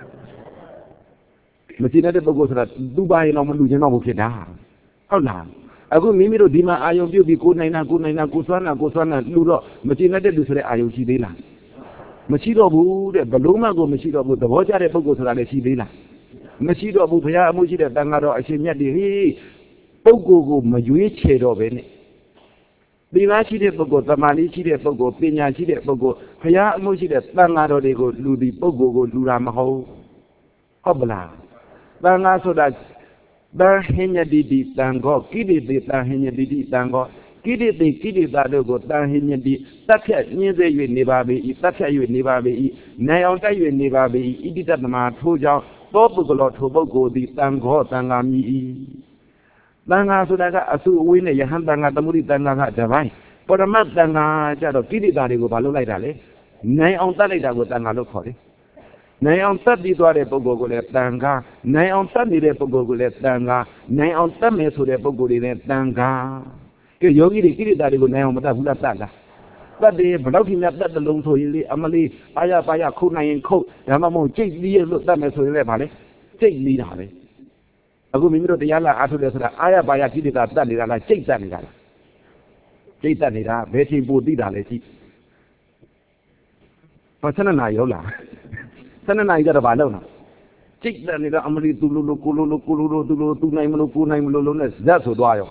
မကြည့်တဲ့ပုဂ္ဂိုလ်ဆိုတာသူ့ဘာရင်တော့မလူချင်းတော့ဘူးဖြစ်တာဟုတ်လားအခုမိမိတို့ဒီမှာအာယုံပြုတ်ပြီးကိုနိုင်တာကိုနိုင်တာကိုစွမ်းတာကိုစွမ်းတာလူတော့မကြည့်တဲ့လူဆိုတဲ့အာယုံရှိသေးလားမရှိတော့ဘူးတဲ့ဘလုံးမကိုမရှိတော့ဘူးသဘောကျတဲ့ပုဂ္ဂိုလ်ဆိုတာလည်းရှိသေးလားမရှိတော့ဘူးဘုရားအမှုရှိတဲ့တန်ဃာတော်အရှင်မြတ်တွေဟေးပုဂ္ဂိုလ်ကိုမရွေးချယ်တော့ပဲနဲ့ဒီလားရှိတဲ့ပုဂ္ဂိုလ်တမာလေးရှိတဲ့ပုဂ္ဂိုလ်ပညာရှိတဲ့ပုဂ္ဂိုလ်ဘုရားအမှုရှိတဲ့တန်ဃာတော်တွေကိုလူဒီပုဂ္ဂိုလ်ကိုလူတာမဟုတ်ဟုတ်ပလားတန်ဃာဆိုတာတန်ဟိညတိတိတန်ခောကိရိတိတန်ဟိညတိတိတန်ခောကိရိတိကိရိတာတို့ကိုတန်ဟိညတိတက်ဖြတ်ညင်းစေ၍နေပါပေ၏တက်ဖြတ်၍နေပါပေ၏နိုင်အောင်တိုက်၍နေပါပေ၏ဣတိတတမထိုးကြောင့်သောပုဂ္ဂလောထိုပုဂ္ဂိုလ်သည်တန်ခောတန်ဃာမြည်၏တန်ဃာဆိုတာကအစုအဝေးနဲ့ယဟန်တန်ဃာသမုဒိတန်ဃာကတပိုင်းပရမတ်တန်ဃာကျတော့ကိရိတာတွေကိုဘာလုပ်လိုက်တာလဲနိုင်အောင်တတ်လိုက်တာကိုတန်ဃာလို့ခေါ်တယ်နိုင်အောင်တတ်ပြီးသွားတဲ့ပုဂ္ဂိုလ်ကိုလည်းတန်ဃာနိုင်အောင်တတ်နေတဲ့ပုဂ္ဂိုလ်ကိုလည်းတန်ဃာနိုင်အောင်တတ်မယ်ဆိုတဲ့ပုဂ္ဂိုလ်တွေလည်းတန်ဃာကဲယောဂီတွေကိရိတာတွေကိုနိုင်အောင်မတတ်ဘူးလားတတ်လားတတ်တယ်ဘယ်တော့ထိများတတ်တယ်လုံးဆိုရင်လေအမလေးအာရပါရခုတ်နိုင်ရင်ခုတ်ဒါမှမဟုတ်ကြိတ်လီးလို့တတ်မယ်ဆိုရင်လည်းဗာလေကြိတ်လီးတာပဲအခုမိမိတို့တရားလာအားထုတ်တယ်ဆိုတာအာရပါရကိရိတာတတ်နေတာလားကြိတ်တတ်နေတာလားကြိတ်တတ်နေတာဘယ်ချိန်ပိုသိတာလဲကြည့်ဘာစနနာရောလားစနနာကြီးကတော့ဘာလုပ်လဲကြိတ်တယ်နေတော့အမလီသူလိုလိုကိုလိုလိုကိုလိုလိုသူလိုသူနိုင်မလို့ကိုနိုင်မလို့လုံးနဲ့ဇက်ဆိုသွားရော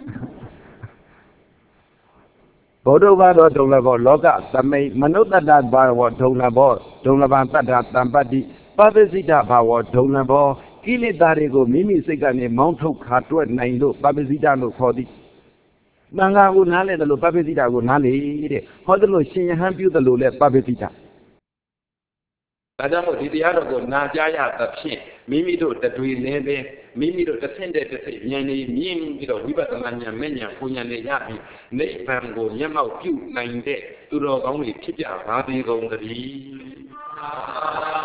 ဘောဓဘာတော်ဒုံလဘောလောကသမိတ်မနုဿတ္တဘာဝဒုံလဘောဒုံလဘံတတ္တတံပတ္တိပပ္ပစိတဘာဝဒုံလဘောကိလေသာတွေကိုမိမိစိတ်ကနေမောင်းထုတ်ခါတွက်နိုင်လို့ပပ္ပစိတလို့ခေါ်သည်တန်ခါကိုနားလဲတယ်လို့ပပ္ပစိတကိုနားလေတဲ့ဟောတယ်လို့ရှင်ယဟန်ပြုတယ်လို့လဲပပ္ပစိတဒါကြောင့်မို့ဒီတရားတော်ကိုနာကြားရသဖြင့်မိမိတို့တတွေလည်းပဲမိမိတို့တစ်ဆင့်တဲ့တစ်ဆင့်ဉာဏ်လေးမြင့်ပြီးတော့ဝိပဿနာဉာဏ်မဲ့ဉာဏ်ပူဉာဏ်လေးရပြီးနိဗ္ဗာန်ကိုမျက်မှောက်ပြုနိုင်တဲ့သူတော်ကောင်းတွေဖြစ်ကြပါစေကုန်သတည်း